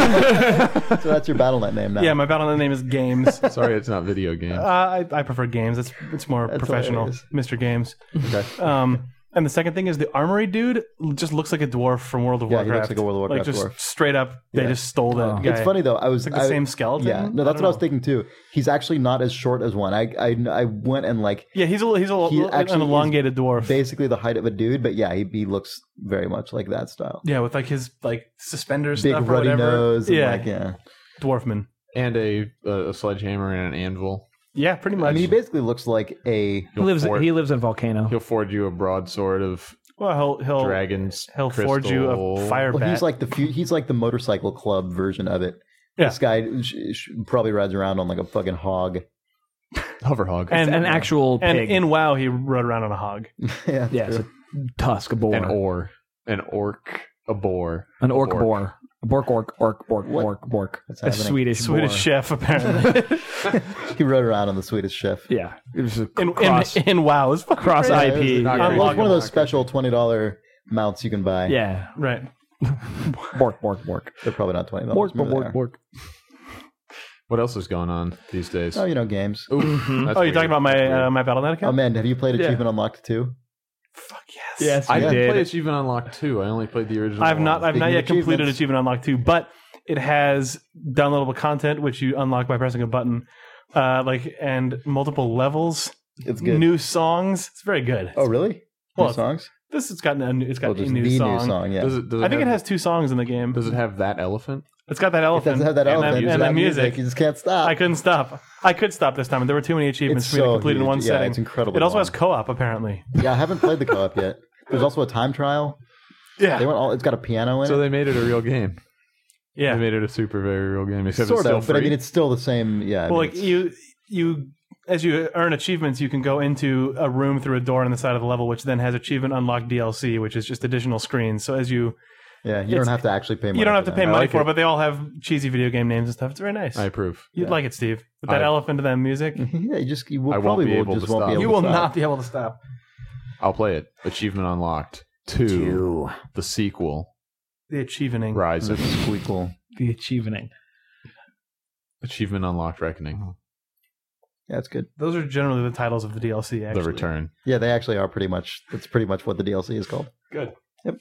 that's your Battle.net name now. Yeah, my Battle.net name is Games. Sorry, it's not video games. I prefer Games. It's more professional. Hilarious. Mr. Games. Okay. And the second thing is the armory dude just looks like a dwarf from World of Warcraft. He looks like a World of Warcraft just dwarf. Straight up, they just stole that guy. It's funny though. It's like the same skeleton. Yeah, no, that's what I was thinking too. He's actually not as short as one. I went and like he's an elongated dwarf, basically the height of a dude. But yeah, he looks very much like that style. Yeah, with like his like suspenders, big stuff ruddy or whatever. nose. And yeah, dwarfman, and a sledgehammer and an anvil. Yeah, pretty much. I mean, he basically looks like a. He lives in Volcano. He'll forge you a broadsword of. Well, he'll dragons. He'll forge you a fire bat. He's like the motorcycle club version of it. Yeah. This guy probably rides around on like a fucking hog, hover hog, and an actual pig. And in WoW, he rode around on a hog. Yeah, it's a tusk, a boar, an orc, a boar, an orc boar. Bork. That's a Swedish chef, apparently. He rode around on the Swedish chef. Yeah. It was a in WoW. It's cross IP. It was one of those special $20 mounts you can buy. Yeah. Right. Bork. They're probably not $20. Bork. What else is going on these days? Oh, games. You're talking about my Battle.net account? Oh, man. Have you played Achievement Unlocked 2? Fuck yes. Yes, I did play Achievement Unlocked 2. I only played the original. I've not yet completed Achievement Unlocked 2, but it has downloadable content which you unlock by pressing a button, and multiple levels. It's good. New songs. It's very good. Oh, really? Well, new songs? It's got a new song. New song. Yeah. I think it has 2 songs in the game. Does it have that elephant? It's got that elephant. It does have that elephant. And that music. You just can't stop. I couldn't stop. I could stop this time, and there were too many achievements for me to complete in one setting. It's incredible. It also has co-op, apparently. Yeah, I haven't played the co-op yet. There's also a time trial. Yeah. It's got a piano in it. So they made it a real game. Yeah. They made it a super very real game. Except sort it's still of, free. but I mean, it's still the same. Yeah. Well, you as you earn achievements, you can go into a room through a door on the side of the level, which then has achievement unlocked DLC, which is just additional screens. So as you don't have to actually pay money. You don't have to pay money for it, but they all have cheesy video game names and stuff. It's very nice. I approve. You'd like it, Steve. With that elephant and that music. Yeah, you will I probably won't be able to stop. You will not be able to stop. I'll play it. Achievement Unlocked 2. The sequel. The Achievening. Rise. The sequel. The Achievening. Achievement Unlocked Reckoning. Yeah, it's good. Those are generally the titles of the DLC, actually. The Return. Yeah, they actually are pretty much. That's pretty much what the DLC is called. Good. Yep.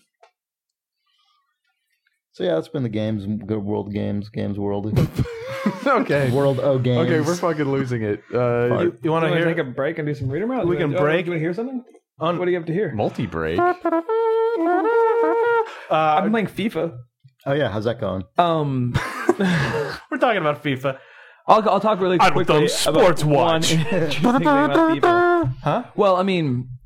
So yeah, that's been the games. Good World Games. Games World. Okay. World O Games. Okay, we're fucking losing it. You want to take a break and do some reader mail? We can break. Do you want to hear something? What do you have to hear? Multi-break. I'm playing FIFA. Oh yeah, how's that going? We're talking about FIFA. I'll talk really quickly Sports about Watch. one interesting thing about FIFA. Huh? Well, I mean,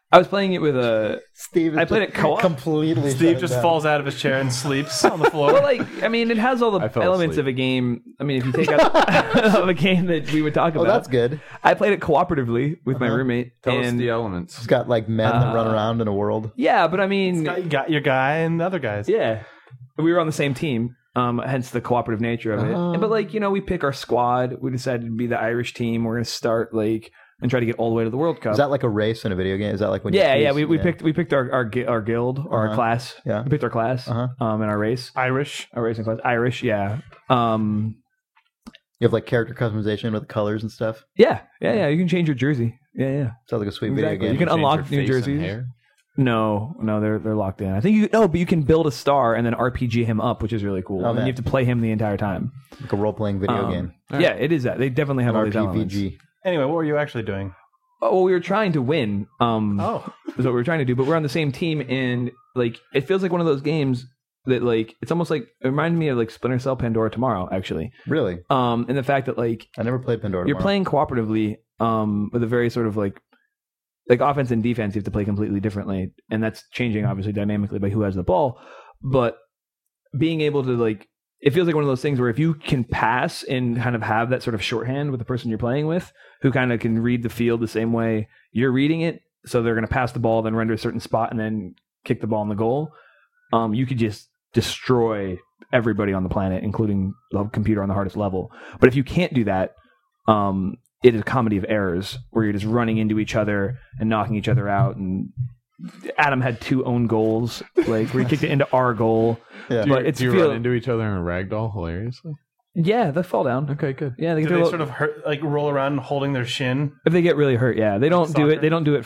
I was playing it with a. Steve is I played just it co-op. completely. Steve shut just down. falls out of his chair and sleeps on the floor. Well, like, I mean, it has all the I fell elements asleep. of a game. I mean, if you take out of a game that we would talk Oh, about, that's good. I played it cooperatively with my roommate. Tell us and the elements. It's got like men that run around in a world. yeah, but I mean, You got your guy and the other guys. yeah, we were on the same team. Hence the cooperative nature of it. But like, we pick our squad. We decided to be the Irish team. We're gonna start and try to get all the way to the World Cup. Is that like a race in a video game? Is that like when? you yeah. choose- We picked our guild or our class. Yeah. We picked our class. In our race. Irish. Our racing class. Irish. Yeah. You have like character customization with colors and stuff. Yeah. You can change your jersey. Yeah. Sounds like a sweet Exactly. video You game. can unlock Change your New face and jerseys. hair? No, they're locked in. I think but you can build a star and then RPG him up, which is really cool. Oh, and man. you have to play him the entire time. Like a role playing video game. Yeah, it is that. They definitely have An all these elements. RPG. Anyway, what were you actually doing? Oh, well, we were trying to win. Oh. Is what we were trying to do, but we're on the same team, and like it feels like one of those games that like it's almost like it reminded me of like Splinter Cell Pandora Tomorrow, actually. Really? And the fact that like I never played Pandora. you're Tomorrow. playing cooperatively, with a very sort of like offense and defense, you have to play completely differently, and that's changing obviously dynamically by who has the ball. But being able to like, it feels like one of those things where if you can pass and kind of have that sort of shorthand with the person you're playing with, who kind of can read the field the same way you're reading it, so they're going to pass the ball, then run to a certain spot, and then kick the ball in the goal. You could just destroy everybody on the planet, including the computer on the hardest level. But if you can't do that, it is a comedy of errors where you're just running into each other and knocking each other out. And Adam had 2 own goals, like where he kicked it into our goal. Yeah. Do you, But it's do you feel- run into each other in a ragdoll hilariously? Yeah, they fall down. Okay, good. Yeah, Do get they their sort of hurt, like roll around holding their shin? if they get really hurt. Yeah, they don't do Soccer? it. They don't do it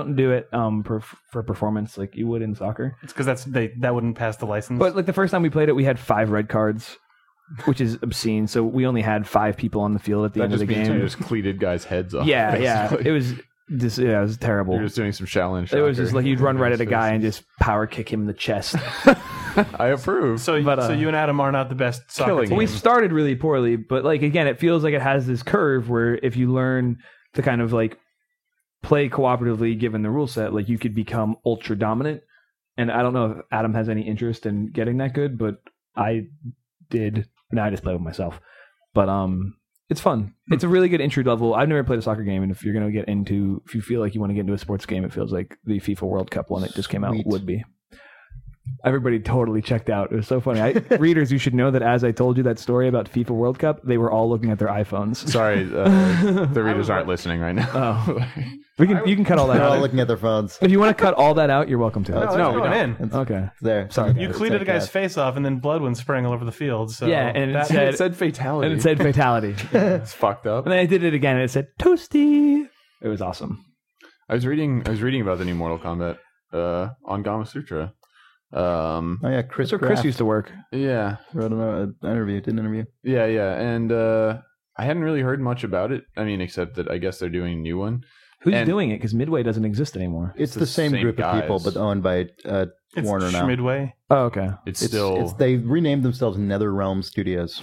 for performance like you would in soccer. It's because that wouldn't pass the license. But like the first time we played it, we had 5 red cards, which is obscene. So we only had 5 people on the field at the That end of just the means you game. just cleated guys' heads off. Yeah, basically. it was just it was terrible. You're just doing some Shaolin. It was just Shocker. like you'd run right at a guy and just power kick him in the chest. I approve. so you and Adam are not the best soccer Killing team. We started really poorly, but like again, it feels like it has this curve where if you learn to kind of like play cooperatively, given the rule set, like you could become ultra dominant. And I don't know if Adam has any interest in getting that good, but I did. Now I just play with myself, but it's fun. It's a really good entry level. I've never played a soccer game, and if you're going to get into, if you feel like you want to get into a sports game, it feels like the FIFA World Cup one that just came out Sweet. would be. Everybody totally checked out. It was so funny. Readers, you should know that as I told you that story about FIFA World Cup, they were all looking at their iPhones. Sorry, the readers aren't listening right now. Oh. You can cut all that They're all out. looking at their phones. If you want to cut all that out, you're welcome to. no, it's No, we going don't. in. It's, Okay. it's there. Sorry. You It's cleated a guy's cast. face off, and then blood went spraying all over the field. So Yeah, and it that- said- It said fatality. And it said fatality. And it's fucked up. then I did it again, and it said toasty. It was awesome. I was reading about the new Mortal Kombat on Gama Sutra. Oh yeah, Chris. That's where Chris Graff used to work. Yeah, wrote an interview. Did an interview. yeah, and I hadn't really heard much about it. I mean, except that I guess they're doing a new one. Who's And- doing it? Because Midway doesn't exist anymore. It's the the same same group of people, guys. but owned by it's Warner now. Schmidway. Oh, okay. It's It's, still it's they renamed themselves NetherRealm Studios.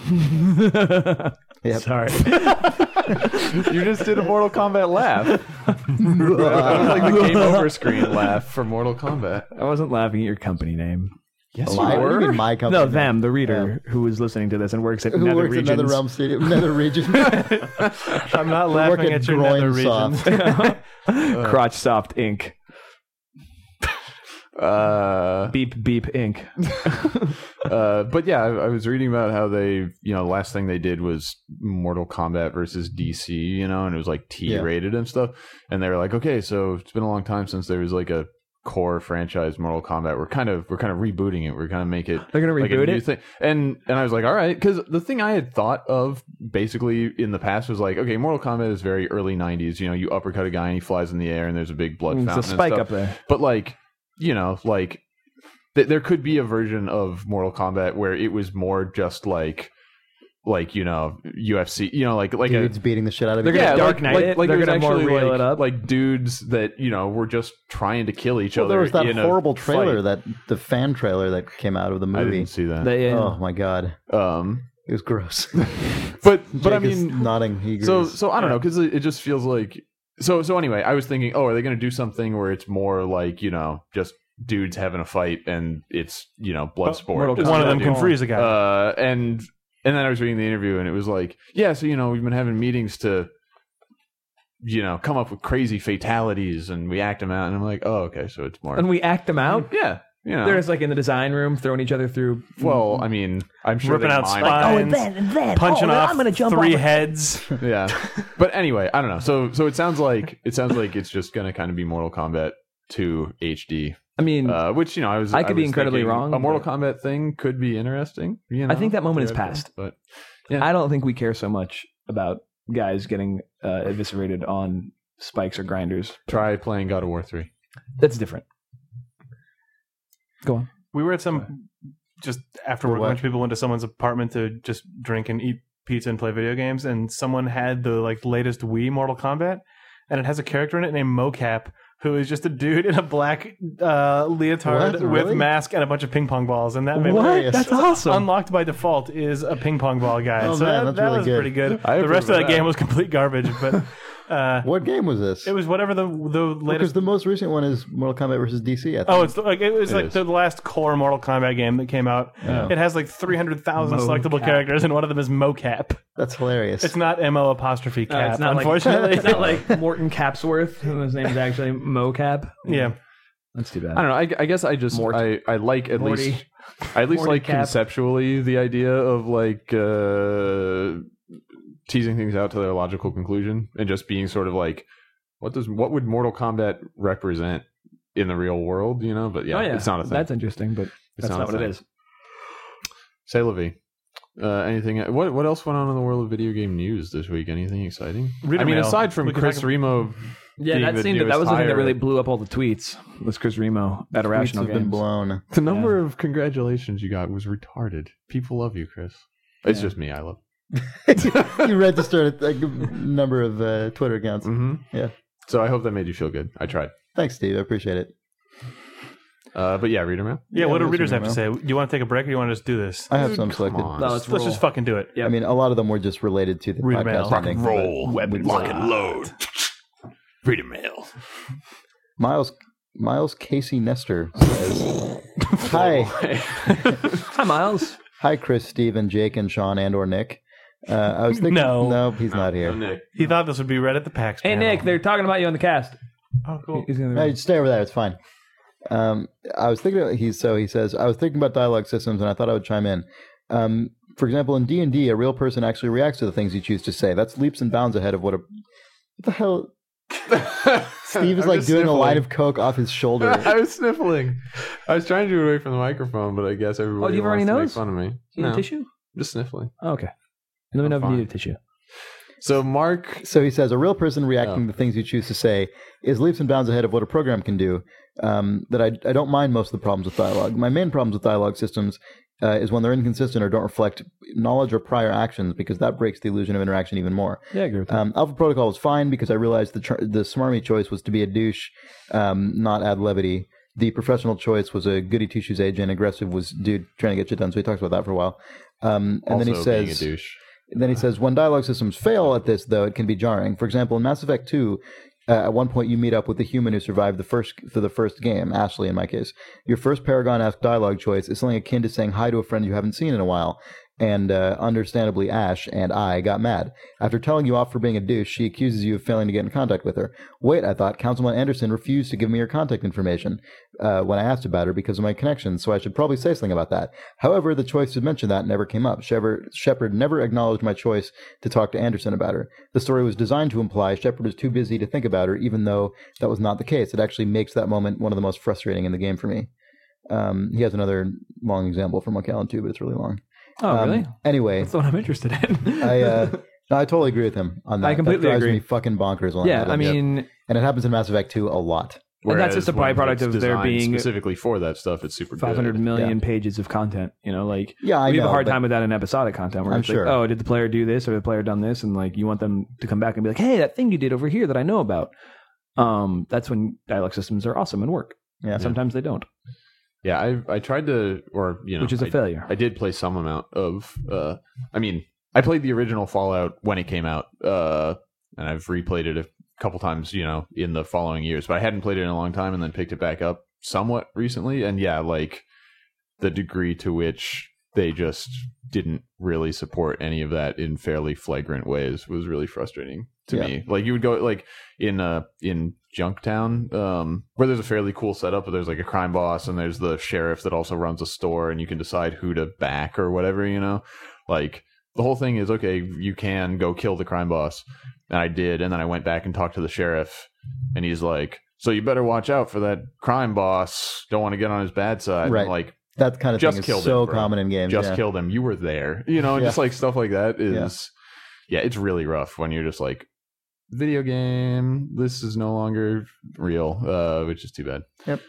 Yep. Sorry. you just did a Mortal Kombat laugh. That was like the game over screen laugh for Mortal Kombat. I wasn't laughing at your company name. Yes, What do you mean my company? No, them, the reader who is listening to this and works at Who Nether works Regions. at NetherRealm Studio? Nether Regions. I'm not work laughing at at your nether regions. Groinsoft. Crotch Soft Inc. Beep Beep Inc. But yeah, I was reading about how they, last thing they did was Mortal Kombat versus DC, and it was like T rated and stuff. And they were like, okay, so it's been a long time since there was like a core franchise Mortal Kombat. We're kind of rebooting it. We're gonna make it. They're gonna like a reboot new it? thing. And I was like, all right, because the thing I had thought of basically in the past was like, okay, Mortal Kombat is very early '90s. You uppercut a guy and he flies in the air and there's a big blood It's fountain. a spike and up stuff. there. But there could be a version of Mortal Kombat where it was more just like UFC, like Dudes beating the shit out of They're each gonna other. Dark Knight it. They're They're gonna more actually real it up. like dudes that were just trying to kill each Well, other. there was that in a horrible trailer, fight. the fan trailer that came out of the I movie. didn't see that. Oh my god, it was gross. But I Jake is mean, nodding. He so agrees. I don't know, because it just feels like So anyway, I was thinking, are they going to do something where it's more like, just dudes having a fight and it's, blood sport? One of them can freeze a guy. And then I was reading the interview and it was like, yeah, so, we've been having meetings to, come up with crazy fatalities and we act them out. And I'm like, oh, okay, so it's more. And we act them out. Yeah. They're just like in the design room, throwing each other through. Well, I mean, I'm sure ripping they out mime- spines, punching off I'm gonna jump 3 off. heads. Yeah, but anyway, I don't know. So it sounds like it's just gonna kind of be Mortal Kombat 2 HD. I mean, Which I could be was incredibly thinking wrong, A Mortal but- Kombat thing could be interesting. I think that moment is theoretically, past. But I don't think we care so much about guys getting eviscerated on spikes or grinders. try playing God of War 3. That's different. Go on. We were at just after work, a bunch of people went to someone's apartment to just drink and eat pizza and play video games, and someone had the latest Wii Mortal Kombat, and it has a character in it named Mocap, who is just a dude in a black leotard What? with Really? mask and a bunch of ping pong balls, and that made What? That's awesome. unlocked by default is a ping pong ball guy. Oh, so man, that that's really was good. pretty good. I The rest of approve of that game that. was complete garbage, but What game was this? it was whatever the Because latest. the most recent one is Mortal Kombat versus DC. I think. Oh, it's like it was like is. the last core Mortal Kombat game that came out. Yeah. It has like 300,000 Mocap. selectable characters, and one of them is Mocap. That's hilarious. It's not MO apostrophe cap, it's not unfortunately. It's not like Morton Capsworth, whose name is actually Mocap. yeah. That's too bad. I don't know. I guess I just Mort. I like at Morty. least I at least Morty like Cap. conceptually the idea of teasing things out to their logical conclusion and just being sort of like what would Mortal Kombat represent in the real world, But yeah, Oh, yeah. it's not a thing. That's interesting, but It's that's not a what it thing. is. Say la vie. Anything? What else went on in the world of video game news this week? Anything exciting? Reader I mean, mail. aside from We can Chris talk- Remo, Yeah, being that the seemed that newest was the thing that hire. really blew up all the tweets. Was Chris Remo at Tweets Irrational have been Games. blown. the number of congratulations you got was retarded. People love you, Chris. It's Yeah. just me. I love. You registered a number of Twitter accounts. Mm-hmm. Yeah. So I hope that made you feel good. I tried. Thanks, Steve. I appreciate it. But yeah, reader mail. Yeah, what do we'll readers see have to now. say? Do you want to take a break or do you want to just do this? I have some Come selected. on. No, Let's just fucking do it. Yep. I mean, a lot of them were just related to the Reader podcast mail. Rock ending. Weapons load. Reader mail. Miles Casey Nestor says, "Hi, Hi, Miles. hi, Chris, Steve, and Jake, and Sean, and or Nick. I was thinking, No. he's not here. Nick. He thought this would be read at the PAX Hey, panel. Nick, they're talking about you on the cast. Oh, cool. He's in the Hey, room. stay over there. It's fine. I was thinking. He says I was thinking about dialogue systems, and I thought I would chime in. For example, in D&D, a real person actually reacts to the things you choose to say. That's leaps and bounds ahead of what the hell. Steve is I'm like just doing a sniffling. line of coke off his shoulder. I was sniffling. I was trying to do it away from the microphone, but I guess everybody do you have wants a to runny make nose? fun of me. You need No, tissue? just sniffling. Oh, okay. Let me know if you fine. need a tissue. So Mark, So he says a real person reacting Oh. to things you choose to say is leaps and bounds ahead of what a program can do. That I don't mind most of the problems with dialogue. My main problems with dialogue systems is when they're inconsistent or don't reflect knowledge or prior actions, because that breaks the illusion of interaction even more. Yeah, I agree with that. Alpha Protocol was fine because I realized the smarmy choice was to be a douche, not add levity. The professional choice was a goody two shoes agent. Aggressive was dude trying to get shit done. So he talks about that for a while. And also then he says, being a douche. then he says, when dialogue systems fail at this, though, it can be jarring. For example, in Mass Effect 2, at one point you meet up with the human who survived the first game, Ashley in my case. Your first Paragon-esque dialogue choice is something akin to saying hi to a friend you haven't seen in a while. And understandably, Ash and I got mad. After telling you off for being a douche, she accuses you of failing to get in contact with her. Wait, I thought Councilman Anderson refused to give me her contact information when I asked about her because of my connections, so I should probably say something about that. However, the choice to mention that never came up. Shepard never acknowledged my choice to talk to Anderson about her. The story was designed to imply Shepard was too busy to think about her, even though that was not the case. It actually makes that moment one of the most frustrating in the game for me. He has another long example from Monkey Island 2, but it's really long. Oh, really? Anyway, That's the one I'm interested in. I totally agree with him on that. I completely that drives agree. me fucking bonkers. When yeah, I I mean, and it happens in Mass Effect 2 a lot. And that's just a Whereas when byproduct it's of there designed being specifically for that stuff. It's super 500 good. million pages of content. You know, like Yeah, I we have know, a hard but- time with that in episodic content where I'm it's sure. like, oh, did the player do this or the player done this? And like you want them to come back and be like, hey, that thing you did over here that I know about. That's when dialogue systems are awesome and work. Yeah. Sometimes they don't, Yeah, I tried to, or which is a failure. I did play some amount of. I mean, I played the original Fallout when it came out, and I've replayed it a couple times, in the following years, but I hadn't played it in a long time and then picked it back up somewhat recently. And yeah, like the degree to which they just didn't really support any of that in fairly flagrant ways was really frustrating to me. Like you would go like in Junktown, where there's a fairly cool setup, but there's like a crime boss and there's the sheriff that also runs a store and you can decide who to back or whatever, like the whole thing is, okay, you can go kill the crime boss. And I did. And then I went back and talked to the sheriff and he's like, so you better watch out for that crime boss. Don't want to get on his bad side. Right. I'm like, that kind of just thing is so common in games. Just killed him. You were there. And just like stuff like that is, it's really rough when you're just like, video game, this is no longer real, which is too bad. Yep.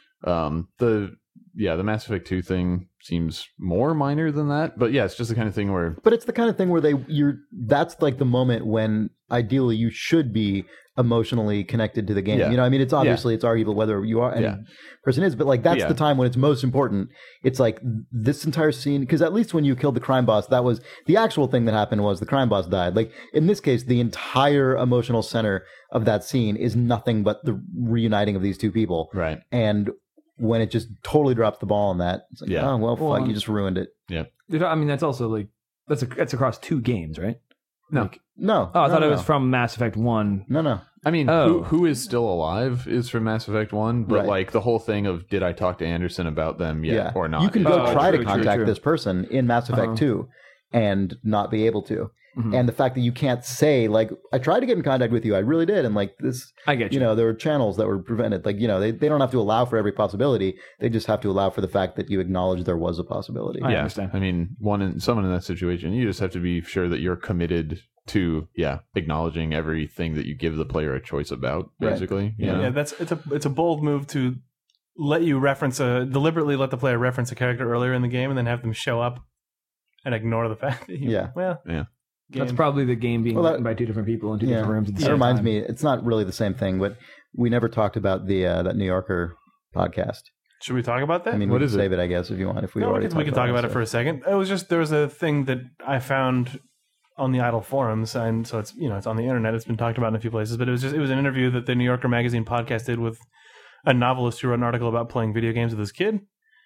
The Mass Effect 2 thing seems more minor than that, but yeah, it's just the kind of thing where... But it's the kind of thing where that's like the moment when ideally you should be emotionally connected to the game. Yeah. I mean, it's obviously it's arguable whether you are any person is, but like that's the time when it's most important. It's like this entire scene, because at least when you killed the crime boss, that was the actual thing that happened was the crime boss died. Like in this case, the entire emotional center of that scene is nothing but the reuniting of these two people. Right. And when it just totally drops the ball on that, it's like, oh, well, fuck, you just ruined it. Yeah. I mean, that's also like, that's across 2 games, right? No. Like, No. oh, I thought it was from Mass Effect 1. No. I mean, who is still alive is from Mass Effect 1, but like the whole thing of did I talk to Anderson about them yet or not? You can go try to true, contact this person in Mass Effect 2 and not be able to. Mm-hmm. And the fact that you can't say, like, I tried to get in contact with you, I really did. And like this, I get you. There were channels that were prevented. Like, they don't have to allow for every possibility. They just have to allow for the fact that you acknowledge there was a possibility. I understand. I mean, someone in that situation, you just have to be sure that you're committed to acknowledging everything that you give the player a choice about, basically. Right. It's a bold move to let you deliberately let the player reference a character earlier in the game and then have them show up and ignore the fact that That's probably the game being written by 2 different people in 2 different rooms at the same time. That reminds me, it's not really the same thing, but we never talked about the that New Yorker podcast. Should we talk about that? I mean, we can save it, I guess, if you want. If we already we can talk about it for a second. It was just there was a thing that I found on the Idle forums, and so it's it's on the internet. It's been talked about in a few places, but it was an interview that the New Yorker magazine podcast did with a novelist who wrote an article about playing video games with his kid,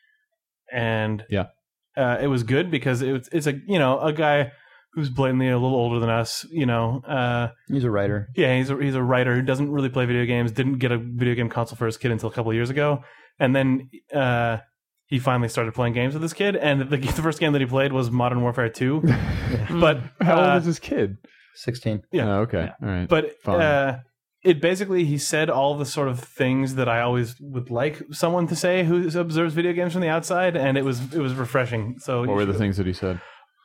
and it was good because it's a guy who's blatantly a little older than us. He's a writer. Yeah, he's a writer who doesn't really play video games. Didn't get a video game console for his kid until a couple of years ago, and then he finally started playing games with his kid. And the first game that he played was Modern Warfare 2. But how old is his kid? 16. Yeah. Oh, okay. All right. But it basically, he said all the sort of things that I always would like someone to say who observes video games from the outside, and it was refreshing. So what were the things that he said?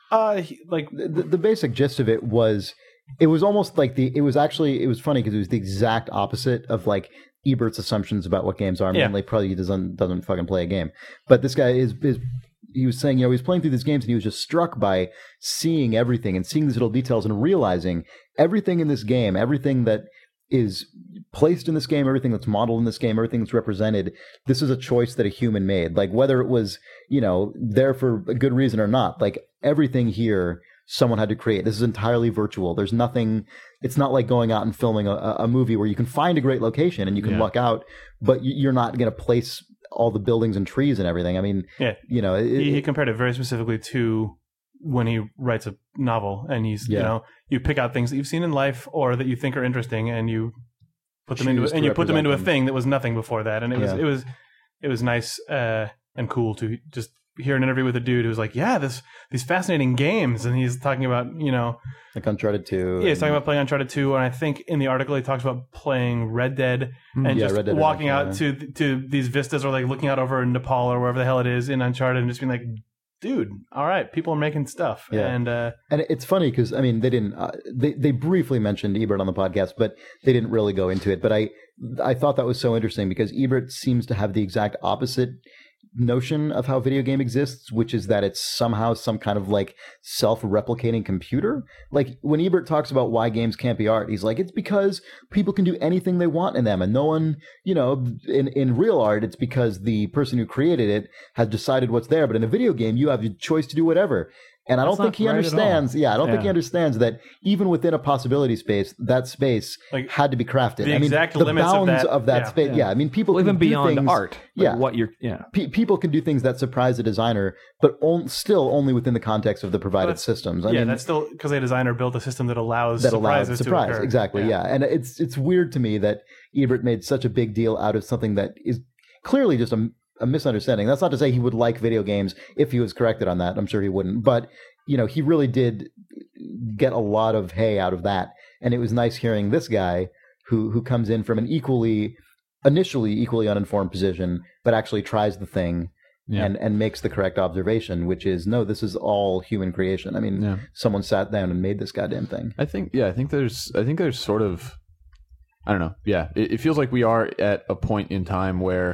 The basic gist of it was almost like it was funny because it was the exact opposite of like Ebert's assumptions about what games are. Mainly, probably he doesn't fucking play a game. But this guy he was saying, he was playing through these games and he was just struck by seeing everything and seeing these little details and realizing everything in this game, everything that is placed in this game, everything that's modeled in this game, everything that's represented, this is a choice that a human made. Like whether it was, there for a good reason or not, like everything here someone had to create. This is entirely virtual. There's nothing, it's not like going out and filming a movie where you can find a great location and you can luck out, but you're not going to place all the buildings and trees and everything. I mean, he compared it very specifically to when he writes a novel and he's, you pick out things that you've seen in life or that you think are interesting and you put them into a thing that was nothing before that. And it was nice and cool to just hear an interview with a dude who's like, these fascinating games, and he's talking about like Uncharted 2. Yeah, he's talking about playing Uncharted 2, and I think in the article he talks about playing Red Dead and just walking out to these vistas or like looking out over Nepal or wherever the hell it is in Uncharted and just being like, dude, all right, people are making stuff. Yeah. And it's funny because I mean they didn't they briefly mentioned Ebert on the podcast, but they didn't really go into it. But I thought that was so interesting because Ebert seems to have the exact opposite notion of how video game exists, which is that it's somehow some kind of like self-replicating computer. Like when Ebert talks about why games can't be art, he's like, it's because people can do anything they want in them, and no one, in real art, it's because the person who created it has decided what's there. But in a video game, you have the choice to do whatever. And I don't That's think he not right at all. understands. Yeah, I don't think he Yeah. understands that even within a possibility space, that space Like, had to be crafted. the I mean, exact the limits of bounds that- yeah. space. Yeah, I mean, people Well, can even do beyond things, art. Like Yeah. what you're. Yeah. People can do things that surprise a designer, but still only within the context of the provided That's- systems. I yeah, mean, that's still because a designer built a system that allows that allows surprises surprise. to occur. Exactly. Yeah. And it's weird to me that Ebert made such a big deal out of something that is clearly just a misunderstanding. That's not to say he would like video games if he was corrected on that. I'm sure he wouldn't. But, he really did get a lot of hay out of that. And it was nice hearing this guy who comes in from an initially equally uninformed position, but actually tries the thing and makes the correct observation, which is, no, this is all human creation. I mean, someone sat down and made this goddamn thing. I think there's sort of, I don't know. Yeah, it feels like we are at a point in time where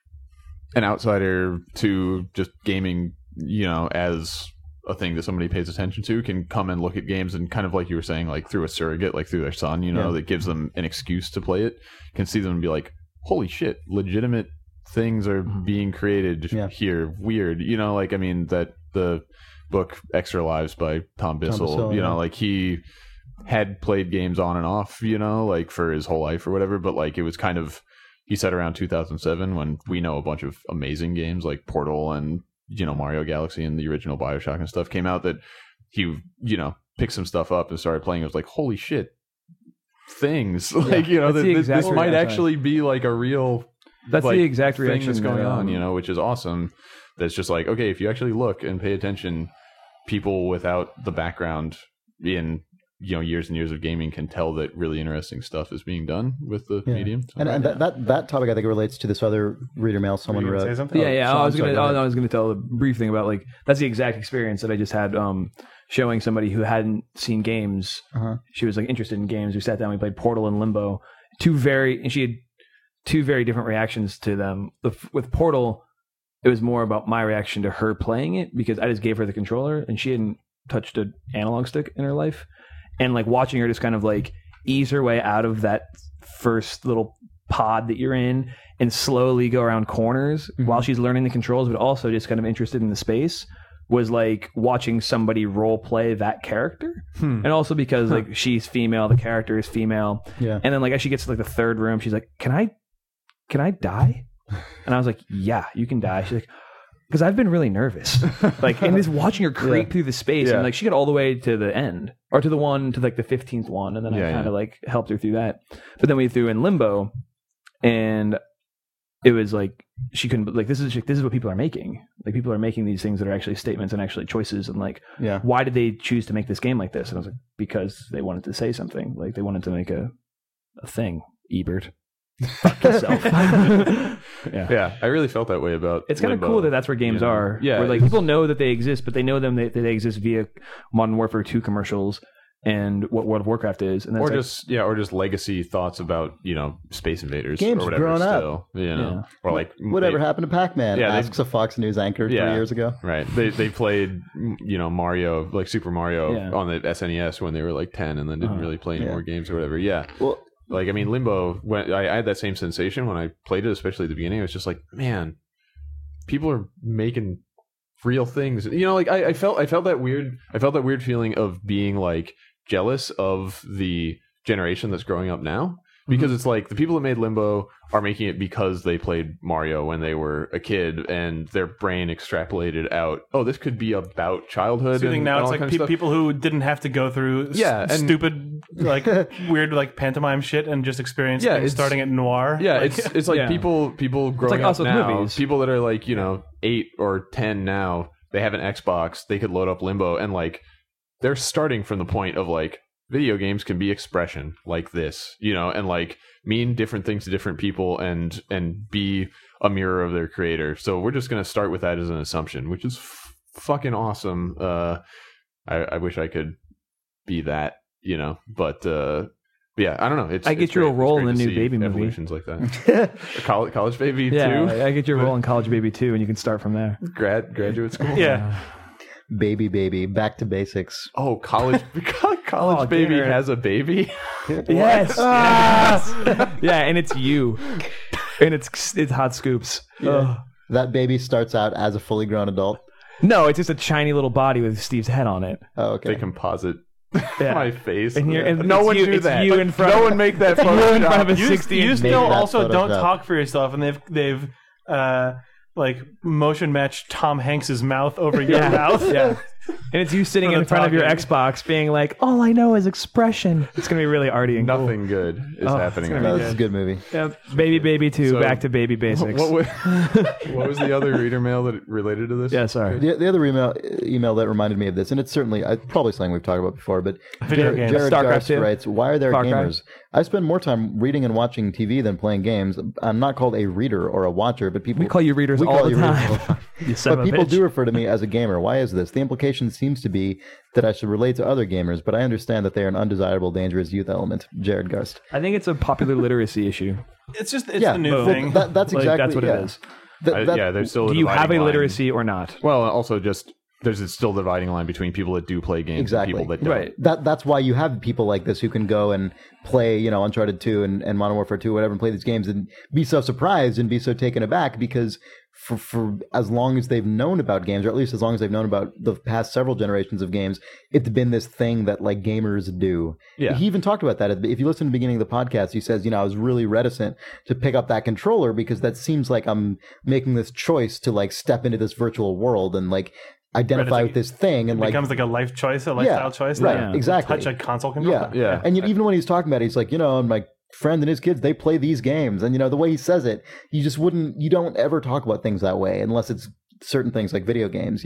an outsider to just gaming, as a thing that somebody pays attention to, can come and look at games and kind of like you were saying, like through a surrogate, like through their son, that gives them an excuse to play it, can see them and be like, holy shit, legitimate things are being created here. Weird. I mean, that the book Extra Lives by Tom Bissell, like he had played games on and off, like for his whole life or whatever, but like it was kind of, he said around 2007 when we know a bunch of amazing games like Portal and Mario Galaxy and the original BioShock and stuff came out, that he picked some stuff up and started playing. It was like, holy shit, things like this might actually be like a real, That's like, the exact thing reaction that's going that, on, which is awesome. That's just like, okay, if you actually look and pay attention, people without the background in years and years of gaming can tell that really interesting stuff is being done with the medium. So, And that topic I think relates to this other reader mail someone Were you gonna wrote. say something? Yeah. Sean, I was sorry, gonna. go ahead. I was gonna tell a brief thing about like that's the exact experience that I just had. Showing somebody who hadn't seen games. She was like interested in games. We sat down. We played Portal and Limbo. And she had two very different reactions to them. With Portal, it was more about my reaction to her playing it because I just gave her the controller and she hadn't touched an analog stick in her life. And like watching her just kind of like ease her way out of that first little pod that you're in and slowly go around corners while she's learning the controls, but also just kind of interested in the space, was like watching somebody role play that character. And also because like she's female, the character is female. Yeah. And then like as she gets to like the third room, she's like, can I die? And I was like, yeah, you can die. She's like, because I've been really nervous, like, and just watching her creep through the space, and like she got all the way to the end, or to the 15th one, and then I kind of like helped her through that. But then we threw in Limbo, and it was like she couldn't like this is what people are making. Like people are making these things that are actually statements and actually choices, and like why did they choose to make this game like this? And I was like, because they wanted to say something, like they wanted to make a thing. Ebert. Fuck yourself. Yeah, I really felt that way about it's kind of Limbo. cool that that's where games are. Yeah, where like people know that they exist, but they know that they exist via Modern Warfare 2 commercials and what World of Warcraft is, and that's or just legacy thoughts about Space Invaders Games or whatever. grown up. Still, or like Whatever happened to Pac-Man? Yeah, asks a Fox News anchor 3 years ago. Right. They played Mario, like Super Mario on the SNES when they were like 10, and then didn't really play any more games or whatever. Yeah. Well. Like, I mean, Limbo, when I had that same sensation when I played it, especially at the beginning. I was just like, man, people are making real things. Like I felt that weird feeling of being like jealous of the generation that's growing up now. Because it's like the people that made Limbo are making it because they played Mario when they were a kid, and their brain extrapolated out, oh, this could be about childhood. So you think now it's like people who didn't have to go through stupid, like weird, like pantomime shit and just experience things starting at noir. Yeah, like, it's like people growing up now, movies. people that are like 8 or 10 now, they have an Xbox, they could load up Limbo, and like they're starting from the point of like, video games can be expression like this, and like mean different things to different people and be a mirror of their creator. So we're just going to start with that as an assumption, which is fucking awesome. I wish I could be that, but yeah, I don't know. I get your role in the new Baby movie. Evolutions like that. College Baby 2? I get your role in College Baby 2, and you can start from there. Graduate school? Yeah. Baby, back to basics. Oh, college baby Garrett. has a baby. Yes. Yeah, and it's you, and it's hot scoops. That baby starts out as a fully grown adult. No, it's just a shiny little body with Steve's head on it. Oh, okay. They composite Yeah. my face. And no it's one you- do it's that. you in front no of- one make that you in front of Photoshop. a You 16 still that also don't Photoshop. talk for yourself, and they've like motion matched Tom Hanks's mouth over your mouth. Yeah. And it's you sitting For the in front of your talking. Xbox being like, all I know is expression. It's going to be really arty and cool. Nothing good is Oh, happening. it's right gonna No, now. this is a good movie. Yeah, Baby 2, So- back to baby basics. What was the other reader mail that related to this? Yeah, sorry. The other email that reminded me of this, and it's certainly probably something we've talked about before, but Video games. Jared StarCraft Garst 2. writes, "Why are there Far Cry. gamers? I spend more time reading and watching TV than playing games. I'm not called a reader or a watcher, but people We call you readers we all call the you readers time. all the time. You son But of a people bitch. do refer to me as a gamer. Why is this? The implication seems to be that I should relate to other gamers, but I understand that they are an undesirable, dangerous youth element." Jared Garst. I think it's a popular literacy issue. It's Yeah, the new well, thing. that's Like, exactly that's what yeah. it is. Yeah, there's still. Do you have a dividing line. literacy or not? Well, also just there's a still dividing line between people that do play games Exactly. and people that don't. Right. That's why you have people like this who can go and play, Uncharted 2 and Modern Warfare 2, whatever, and play these games and be so surprised and be so taken aback because for as long as they've known about games, or at least as long as they've known about the past several generations of games, it's been this thing that like gamers do. Yeah. He even talked about that. If you listen to the beginning of the podcast, he says, I was really reticent to pick up that controller because that seems like I'm making this choice to like step into this virtual world and like identify Right, with this thing and it like becomes like a life choice, a lifestyle choice. right, that exactly. touch a console controller. Yeah. And even when he's talking about it, he's like, my friend and his kids, they play these games. And, the way he says it, you don't ever talk about things that way unless it's certain things like video games.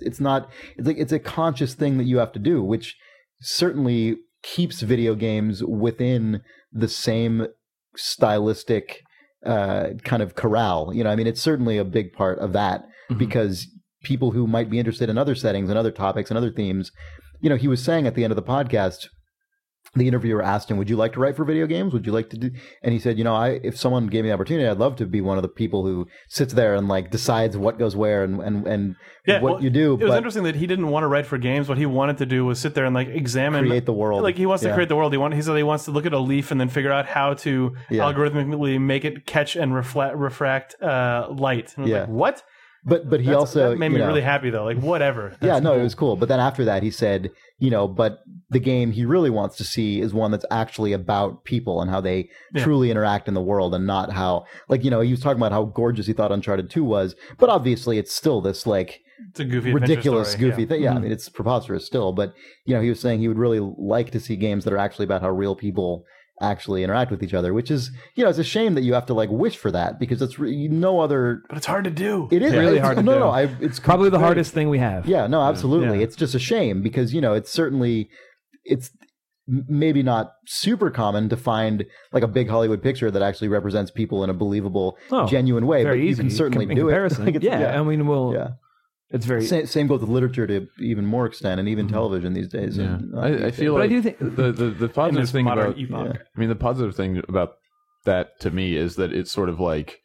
It's a conscious thing that you have to do, which certainly keeps video games within the same stylistic kind of corral. It's certainly a big part of that because people who might be interested in other settings and other topics and other themes, he was saying at the end of the podcast, the interviewer asked him, would you like to write for video games? Would you like to do? And he said, if someone gave me the opportunity, I'd love to be one of the people who sits there and like decides what goes where and what you do. It was but interesting that he didn't want to write for games. What he wanted to do was sit there and like examine, create the world. Like he wants to Yeah. create the world. He said he wants to look at a leaf and then figure out how to algorithmically make it catch and refract light. And I was Yeah. like, what? But he also that made me really happy though. Like whatever. Yeah, That's no, cool. it was cool. But then after that, he said, but the game he really wants to see is one that's actually about people and how they truly interact in the world and not how, like, he was talking about how gorgeous he thought Uncharted 2 was. But obviously, it's still this, like, It's a goofy, adventure ridiculous, story, goofy thing. Yeah, I mean, it's preposterous still. But, he was saying he would really like to see games that are actually about how real people actually interact with each other, which is, it's a shame that you have to, like, wish for that because it's no other. But it's hard to do. It is really it's- hard to no, do. No, it's Probably the very- hardest thing we have. Yeah, no, absolutely. Yeah. It's just a shame because, it's certainly, it's maybe not super common to find like a big Hollywood picture that actually represents people in a believable, genuine way. Very but you easy can certainly in do comparison. it. Like, it's- I mean, yeah. it's very. Same goes with literature to even more extent, and even television these days. Yeah. And, I feel But I like do think the In positive this thing modern about epoch. I mean, the positive thing about that to me is that it's sort of like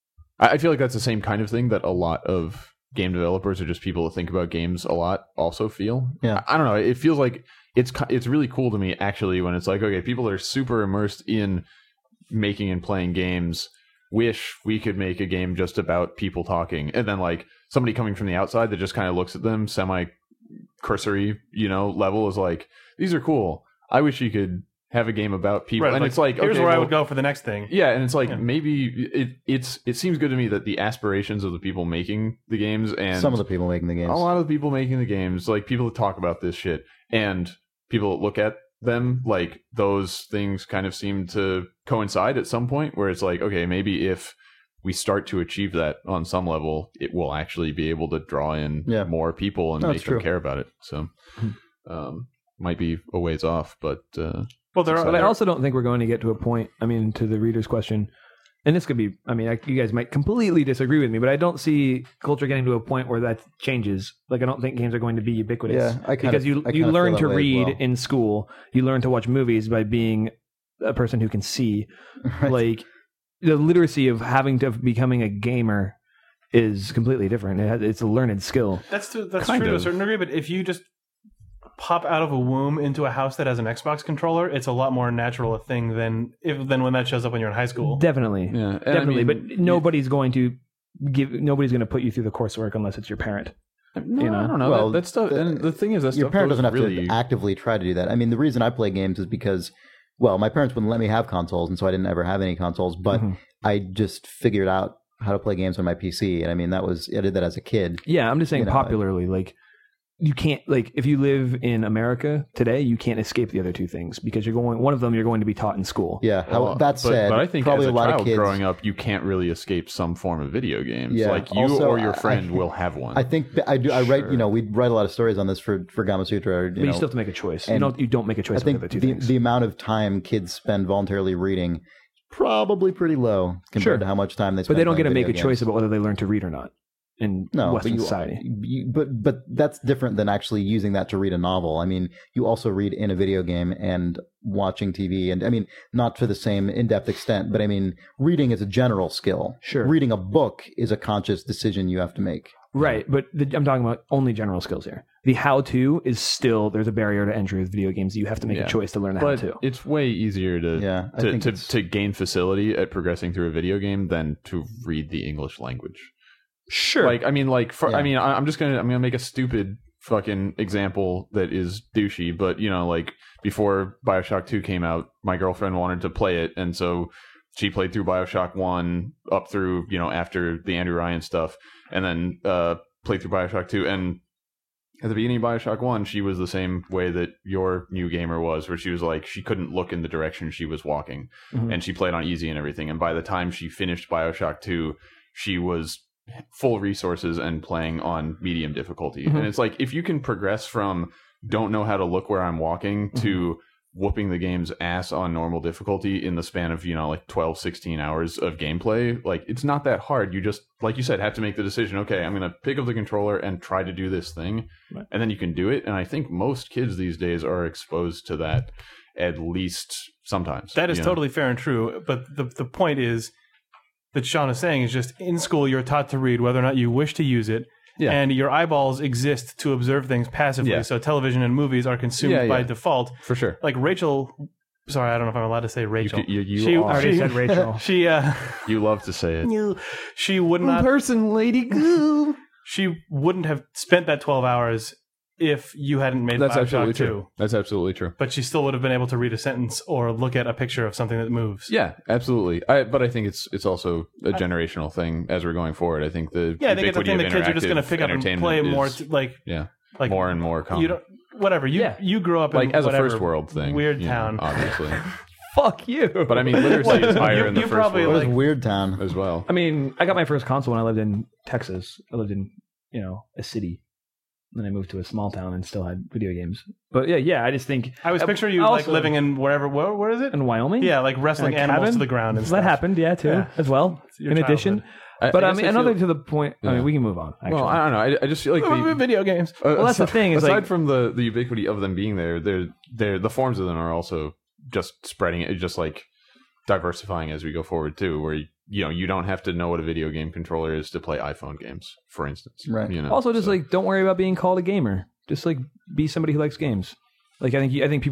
I feel like that's the same kind of thing that a lot of game developers or just people that think about games a lot also feel. Yeah. I don't know. It feels like it's really cool to me actually when it's like, okay, people that are super immersed in making and playing games wish we could make a game just about people talking, and then like somebody coming from the outside that just kind of looks at them semi cursory, level is like, these are cool. I wish you could have a game about people, Right, and like, it's like, here's okay, where I well, would go for the next thing. yeah, and it's like maybe it seems good to me that the aspirations of the people making the games and some of the people making the games. a lot of the people making the games, like people that talk about this shit and people that look at them, like those things kind of seem to coincide at some point where it's like, okay, maybe if we start to achieve that on some level, it will actually be able to draw in more people and No, make it's them true. care about it. So might be a ways off, but Well, there are. But I also don't think we're going to get to a point. I mean, to the reader's question, and this could be. I mean, you guys might completely disagree with me, but I don't see culture getting to a point where that changes. Like, I don't think games are going to be ubiquitous. Yeah, I kind because of- you I kind of learn feel to that way as read well. in school. You learn to watch movies by being a person who can see. Right. Like, the literacy of becoming a gamer is completely different. It's a learned skill. That's true Kind to a of. certain degree, but if you just pop out of a womb into a house that has an Xbox controller, it's a lot more natural a thing than when that shows up when you're in high school. Definitely, yeah, and definitely. I mean, but nobody's going to put you through the coursework unless it's your parent. No, You know? I don't know. Well, that stuff. And the thing is, that Your stuff parent goes doesn't have really to actively try to do that. I mean, the reason I play games is because, well, my parents wouldn't let me have consoles, and so I didn't ever have any consoles. But I just figured out how to play games on my PC, and I mean, I did that as a kid. Yeah, I'm just saying You know, popularly, like you can't, like if you live in America today, you can't escape the other two things because one of them you're going to be taught in school. Yeah. Well, That said, but I think probably as a a lot child of kids growing up, you can't really escape some form of video games. Yeah. Like you Also, or your friend will have one. I think I do. I write. Sure. You know, we write a lot of stories on this for Gamasutra. But you still have to make a choice. and You don't make a choice I think between the two things. the amount of time kids spend voluntarily reading is probably pretty low compared Sure. to how much time they spend. But they don't get to playing make a video choice games. about whether they learn to read or not in No, Western but society. but that's different than actually using that to read a novel. I mean, you also read in a video game and watching TV, and I mean, not to the same in-depth extent, but I mean, reading is a general skill. Sure. Reading a book is a conscious decision you have to make. Right, but I'm talking about only general skills here. The how-to is still, there's a barrier to entry with video games. You have to make Yeah. a choice to learn the but how-to. it's way easier to Yeah, I think it's- to gain facility at progressing through a video game than to read the English language. Sure. Like I mean, like for, Yeah. I mean, I'm gonna make a stupid fucking example that is douchey, but you know, like before BioShock 2 came out, my girlfriend wanted to play it, and so she played through BioShock 1 up through, you know, after the Andrew Ryan stuff, and then played through BioShock 2. And at the beginning of BioShock 1, she was the same way that your new gamer was, where she was like, she couldn't look in the direction she was walking, Mhm. and she played on easy and everything. And by the time she finished BioShock 2, she was full resources and playing on medium difficulty. Mhm. And it's like, if you can progress from don't know how to look where I'm walking to whooping the game's ass on normal difficulty in the span of, you know, like 12, 16 hours of gameplay, like it's not that hard. You just, like you said, have to make the decision, okay, I'm going to pick up the controller and try to do this thing. Right. And then you can do it. And I think most kids these days are exposed to that at least sometimes. That is you know? totally fair and true. But the point is that Sean is saying is just in school you're taught to read whether or not you wish to use it. Yeah. And your eyeballs exist to observe things passively. Yeah. So television and movies are consumed Yeah, by yeah. default. For sure. Like Rachel, sorry, I don't know if I'm allowed to say Rachel. You She are. already said Rachel. She You love to say it. she would not person, lady goo. she wouldn't have spent that 12 hours if you hadn't made That's absolutely BioShock 2. true. That's absolutely true. But she still would have been able to read a sentence or look at a picture of something that moves. Yeah, absolutely. But I think it's also a generational thing as we're going forward. I think the Yeah, I think it's a ubiquity thing of that kids are just going to interactive pick up and entertainment play more. is, Like more and more common. you don't whatever you Yeah. you grew up in like as whatever a first world thing, weird you know, town. obviously. Fuck you. But I mean, literacy is higher in the you first probably, world What is like- Weird Town? as well. I mean, I got my first console when I lived in Texas. I lived in, you know, a city. Then I moved to a small town and still had video games. But yeah, I just think I was picturing you also- like living in where is it? in Wyoming. Yeah, like wrestling In a animals cabin? to the ground and that stuff. happened, yeah, too, Yeah. as well. your In addition, but I guess mean, feel- another to the point. I Yeah. mean, we can move on. Actually, Well, I don't know. I just feel like the Video games. Well, that's the thing, is aside like- from the ubiquity of them being there, they're the forms of them are also just spreading it, just like diversifying as we go forward too. Where you don't have to know what a video game controller is to play iPhone games, for instance. Right. You know, also just so- like don't worry about being called a gamer. Just like be somebody who likes games. Like I think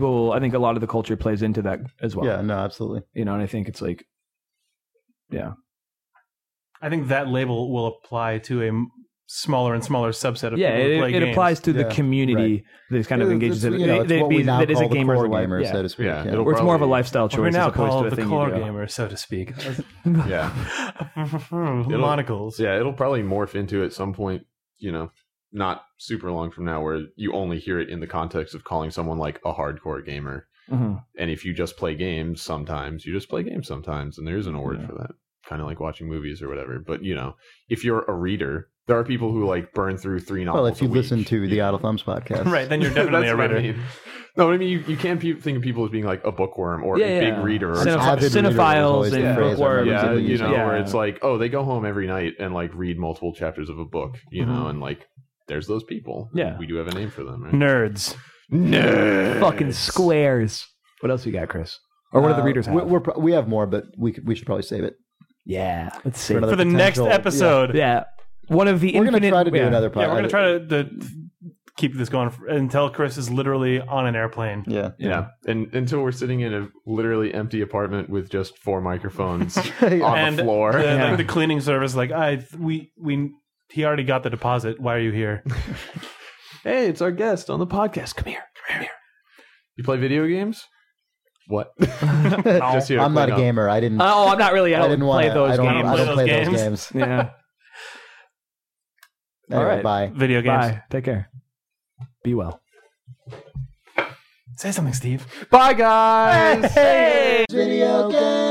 a lot of the culture plays into that as well. Yeah, no, absolutely. You know, and I think it's like, yeah, I think that label will apply to a smaller and smaller subset of yeah. people who play It games. applies to the Yeah, community that kind of engages in It's, it. you know, it's what we now that is call a the gamer's core life. gamers, Yeah. so to speak. Yeah, Yeah. it'll Or it's more of a probably- lifestyle choice We're now as opposed to called a the thing core you do. gamers, so to speak. yeah. Monocles. Yeah, it'll probably morph into at some point, not super long from now, where you only hear it in the context of calling someone like a hardcore gamer. Mhm. And if you just play games sometimes, you just play games sometimes, and there isn't a word for that. Kind of like watching movies or whatever. But if you're a reader, there are people who like burn through 3 novels. Well, if you a week. listen to the Idle Thumbs podcast, Right, then you're definitely That's a what I reader. mean. No, I mean you can't think of people as being like a bookworm or Yeah, a yeah. big reader. Or Cineph- avid reader was cinephiles always the and phrase I bookworms. remember yeah, people you using. know, Yeah. where it's like, oh, they go home every night and like read multiple chapters of a book, Mhm. and like there's those people. Yeah. We do have a name for them, right? Nerds. Fucking squares. What else you got, Chris? Or what do the readers have? We have more, but we should probably save it. Yeah, let's see. For another For the next potential- episode. Yeah, one of the We're going to infinite. try to do yeah. another Yeah, podcast. we're going to try to keep this going until Chris is literally on an airplane. Yeah. Yeah, and until we're sitting in a literally empty apartment with just 4 microphones on And the floor. the cleaning service, like, we He already got the deposit. Why are you here? Hey, it's our guest on the podcast. Come here. You play video games? What? Just here to I'm not play a now. gamer. I didn't. Oh, I'm not really. I I don't didn't play want those I don't, games. I don't play Those those games. Yeah. Anyway, All right. bye. Video games. Bye. Take care. Be well. Say something, Steve. Bye, guys. Hey. Video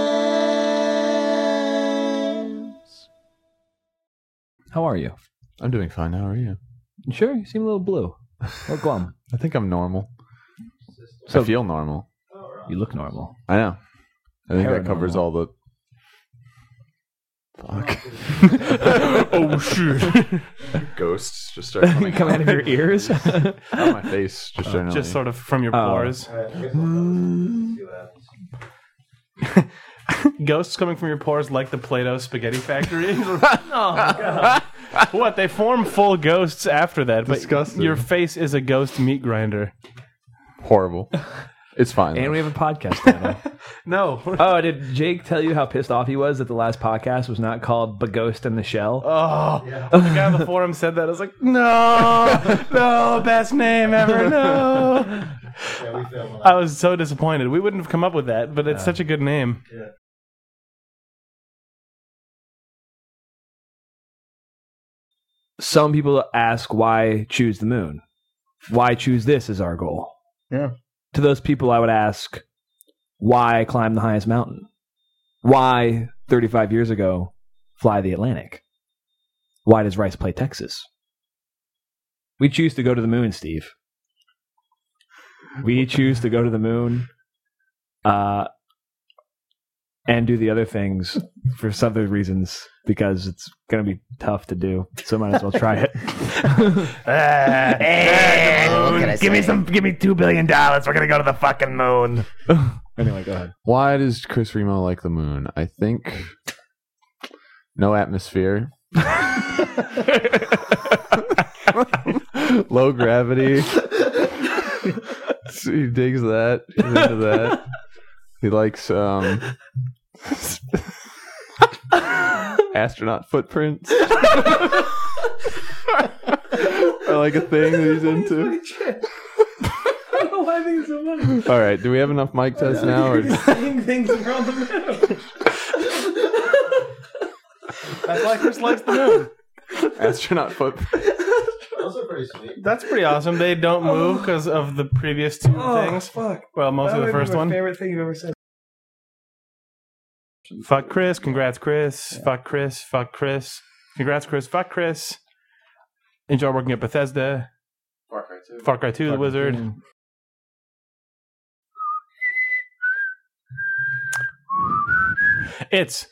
games. How are you? I'm doing fine. How are you? You sure? You seem a little blue. Or glum. I think I'm normal. So- I feel normal. You look normal. I know. I think that Paranormal. covers all the. Fuck. Oh, shit. Ghosts just start coming Come out of your ears. out of my face. Just generally. Just sort of from your pores. Ghosts coming from your pores like the Play-Doh spaghetti factory. What? They form full ghosts after that, but Disgusting. your face is a ghost meat grinder. horrible. It's fine. And we have a podcast title. No. Oh, did Jake tell you how pissed off he was that the last podcast was not called "The Ghost in the Shell"? Oh, the guy on the forum said that. I was like, no, best name ever, no. I was so disappointed. We wouldn't have come up with that, but it's such a good name. Some people ask why choose the moon? Why choose this as our goal? Yeah. To those people, I would ask, why climb the highest mountain? Why, 35 years ago, fly the Atlantic? Why does Rice play Texas? We choose to go to the moon, Steve. We choose to go to the moon and do the other things for some other reasons because it's going to be tough to do. So might as well try it. Give me $2 billion. We're gonna go to the fucking moon. Anyway, go ahead. Why does Chris Remo like the moon? I think no atmosphere, low gravity. He digs that. He's into that. He likes astronaut footprints. Or like a thing that he's into. All right, do we have enough mic tests now? Or... That's why Chris likes the moon. astronaut footprints. Also pretty sweet. That's pretty awesome. They don't move because of the previous two things. Fuck. Well, mostly the first one. Favorite thing you've ever said. Fuck Chris. Congrats, Chris. Fuck Chris. Fuck Chris. Congrats, Chris. Fuck Chris. Enjoy working at Bethesda. Far Cry 2, the Wizard. It's.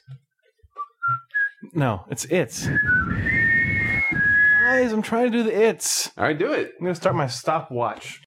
Guys, I'm trying to do the it's. All right, do it. I'm going to start my stopwatch.